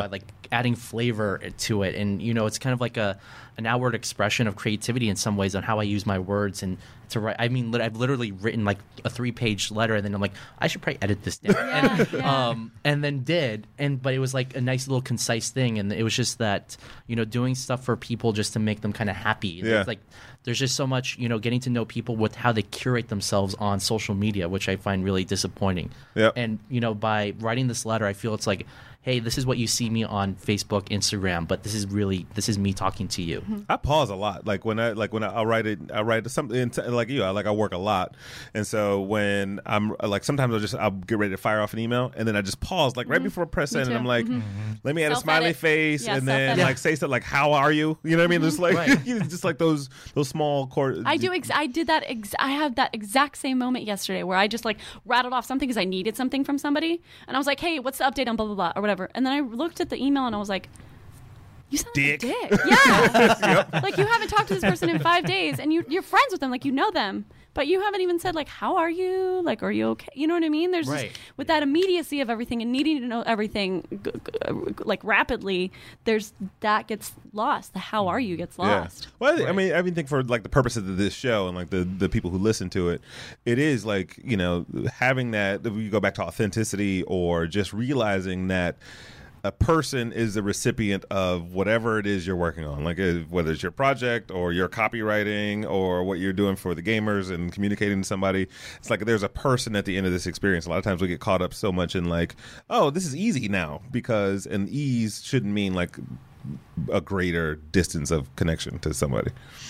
adding flavor to it, and you know, it's kind of like a an outward expression of creativity in some ways on how I use my words and to write. I mean, lit- I've literally written like a three-page letter, and then I'm like, I should probably edit this down, Yeah, and, yeah. um, and then did, and but it was like a nice little concise thing, and it was just that, you know, doing stuff for people just to make them kind of happy. Yeah. It's like there's just so much, you know, getting to know people with how they curate themselves on social media, which I find really disappointing. Yep. And you know, by writing this letter, I feel it's like, hey, this is what you see me on Facebook, Instagram, but this is really this is me talking to you. I pause a lot. Like when I like when I, I write it, I write something like you. I like I work a lot, and so when I'm like sometimes I'll just I'll get ready to fire off an email, and then I just pause like right before I press Me send, and too. I'm like, Mm-hmm. let me add a Self-edit. smiley face, Yeah, and then self-edit. like say something like, "How are you?" You know what I mean? Just like Right. just like those those small core. I do. Ex- I did that. Ex- I had that exact same moment yesterday where I just like rattled off something because I needed something from somebody, and I was like, "Hey, what's the update on blah blah blah or whatever?" And then I looked at the email and I was like, "You sound Dick. like a dick." Yeah, like you haven't talked to this person in five days, and you you're friends with them, like you know them, but you haven't even said like, "How are you?" Like, "Are you okay?" You know what I mean? There's Right. just, with that immediacy of everything and needing to know everything g- g- like rapidly, there's that gets lost. The "How are you?" gets lost. Yeah. Well, I, I Right. mean, I even think for like the purposes of this show and like the, the people who listen to it, it is like, you know, having that, if you go back to authenticity or just realizing that a person is the recipient of whatever it is you're working on, like uh, whether it's your project or your copywriting or what you're doing for the gamers and communicating to somebody. It's like there's a person at the end of this experience. A lot of times we get caught up so much in like, oh, this is easy now, because and ease shouldn't mean like a greater distance of connection to somebody.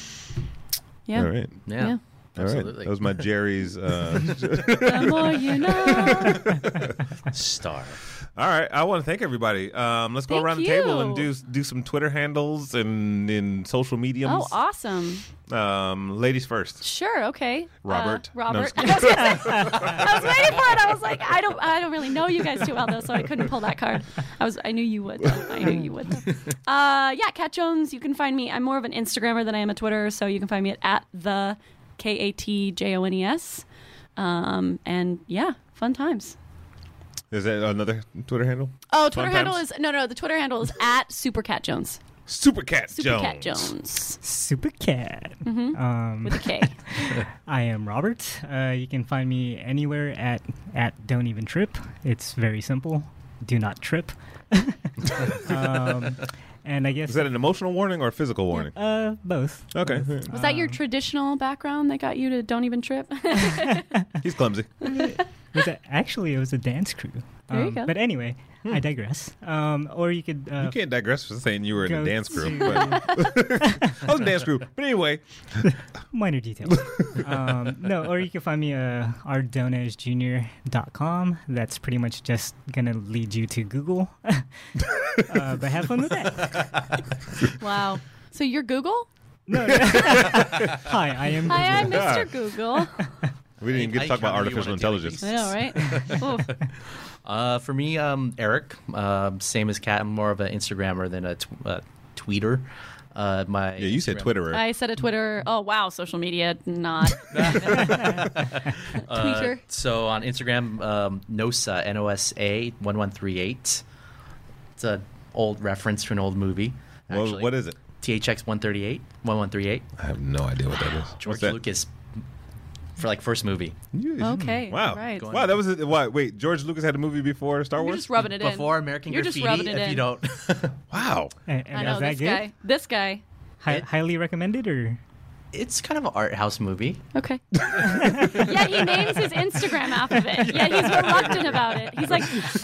Yeah. All right. Yeah, Yeah. All right. absolutely. That was my Jerry's. Uh, The more you know. Star. all right. I want to thank everybody. Um, let's go Thank around the table and you. do do some Twitter handles and in social mediums. Oh, awesome. Um, ladies first. Sure. Okay. Robert. Uh, No, I'm Robert. just I, was gonna say- I was waiting for it. I was like, I don't. I don't really know you guys too well though, so I couldn't pull that card. I was. I knew you would. Though. I knew you would. Though. Uh, yeah, Kat Jones. You can find me. I'm more of an Instagrammer than I am a Twitter, so you can find me at, at the K A T J O N E S. Um, and yeah, fun times. Is that another Twitter handle? Oh, Fun Twitter handle times? is no, no. The Twitter handle is at Supercat Jones. Supercat Jones. Supercat Jones Super Cat. Um, with a K. I am Robert. Uh, you can find me anywhere at at Don't Even Trip. It's very simple. Do not trip. um, and I guess Is that an emotional warning or a physical warning? uh, both. Okay. Was that your traditional background that got you to don't even trip? He's clumsy. Was that, actually, it was a dance crew. There you Um, go. But anyway, I digress. Um, or you could. Uh, You can't digress for saying you were in a go dance crew. to- But I was in a dance crew. But anyway, minor details. um, no, or you can find me uh, ardonez junior dot com. That's pretty much just going to lead you to Google. uh, but have fun with that. Wow. So you're Google? No, no. Hi, I am Hi, I'm Google. Yeah. Mister Google. we didn't even get to I talk about encounter you artificial on a daily intelligence. I know, right? Oof. Uh, for me, um, Eric, um, same as Kat. I'm more of an Instagrammer than a tw- uh, tweeter. Uh, my Yeah, you said Instagram- Twitterer. I said a Twitter. Oh, wow. Social media, not. Uh, Tweeter. so on Instagram, um, Nosa, N O S A one one three eight. It's an old reference to an old movie. Well, Actually. what is it? T H X one thirty-eight, one one three eight. I have no idea what that is. George What's that? Lucas for like first movie. Okay. Wow. Right. Go on. Wow, that was a, what? Wait, George Lucas had a movie before Star You're Wars? just rubbing it in. Before American You're just Graffiti, rubbing it if in. you don't. Wow. And, and I know is that this good? guy. This guy. Hi- It- highly recommended, or It's kind of an art house movie. Okay. Yet he names his Instagram off of it. Yet he's reluctant about it. He's like,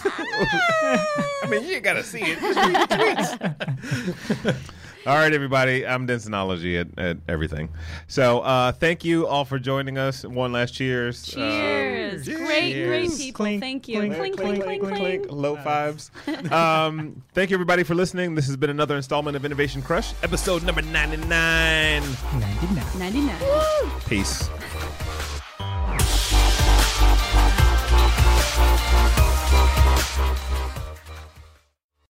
I mean, you gotta see it. Just read the tweets. All right, everybody. I'm Densonology at, at everything. So, uh, thank you all for joining us. One last cheers. cheers. Uh, great, cheers. great people. Clink, Thank you. clink, Clink, clink, clink, clink. Low fives. Um, thank you, everybody, for listening. This has been another installment of Innovation Crush, episode number ninety-nine. ninety-nine. ninety-nine. Peace.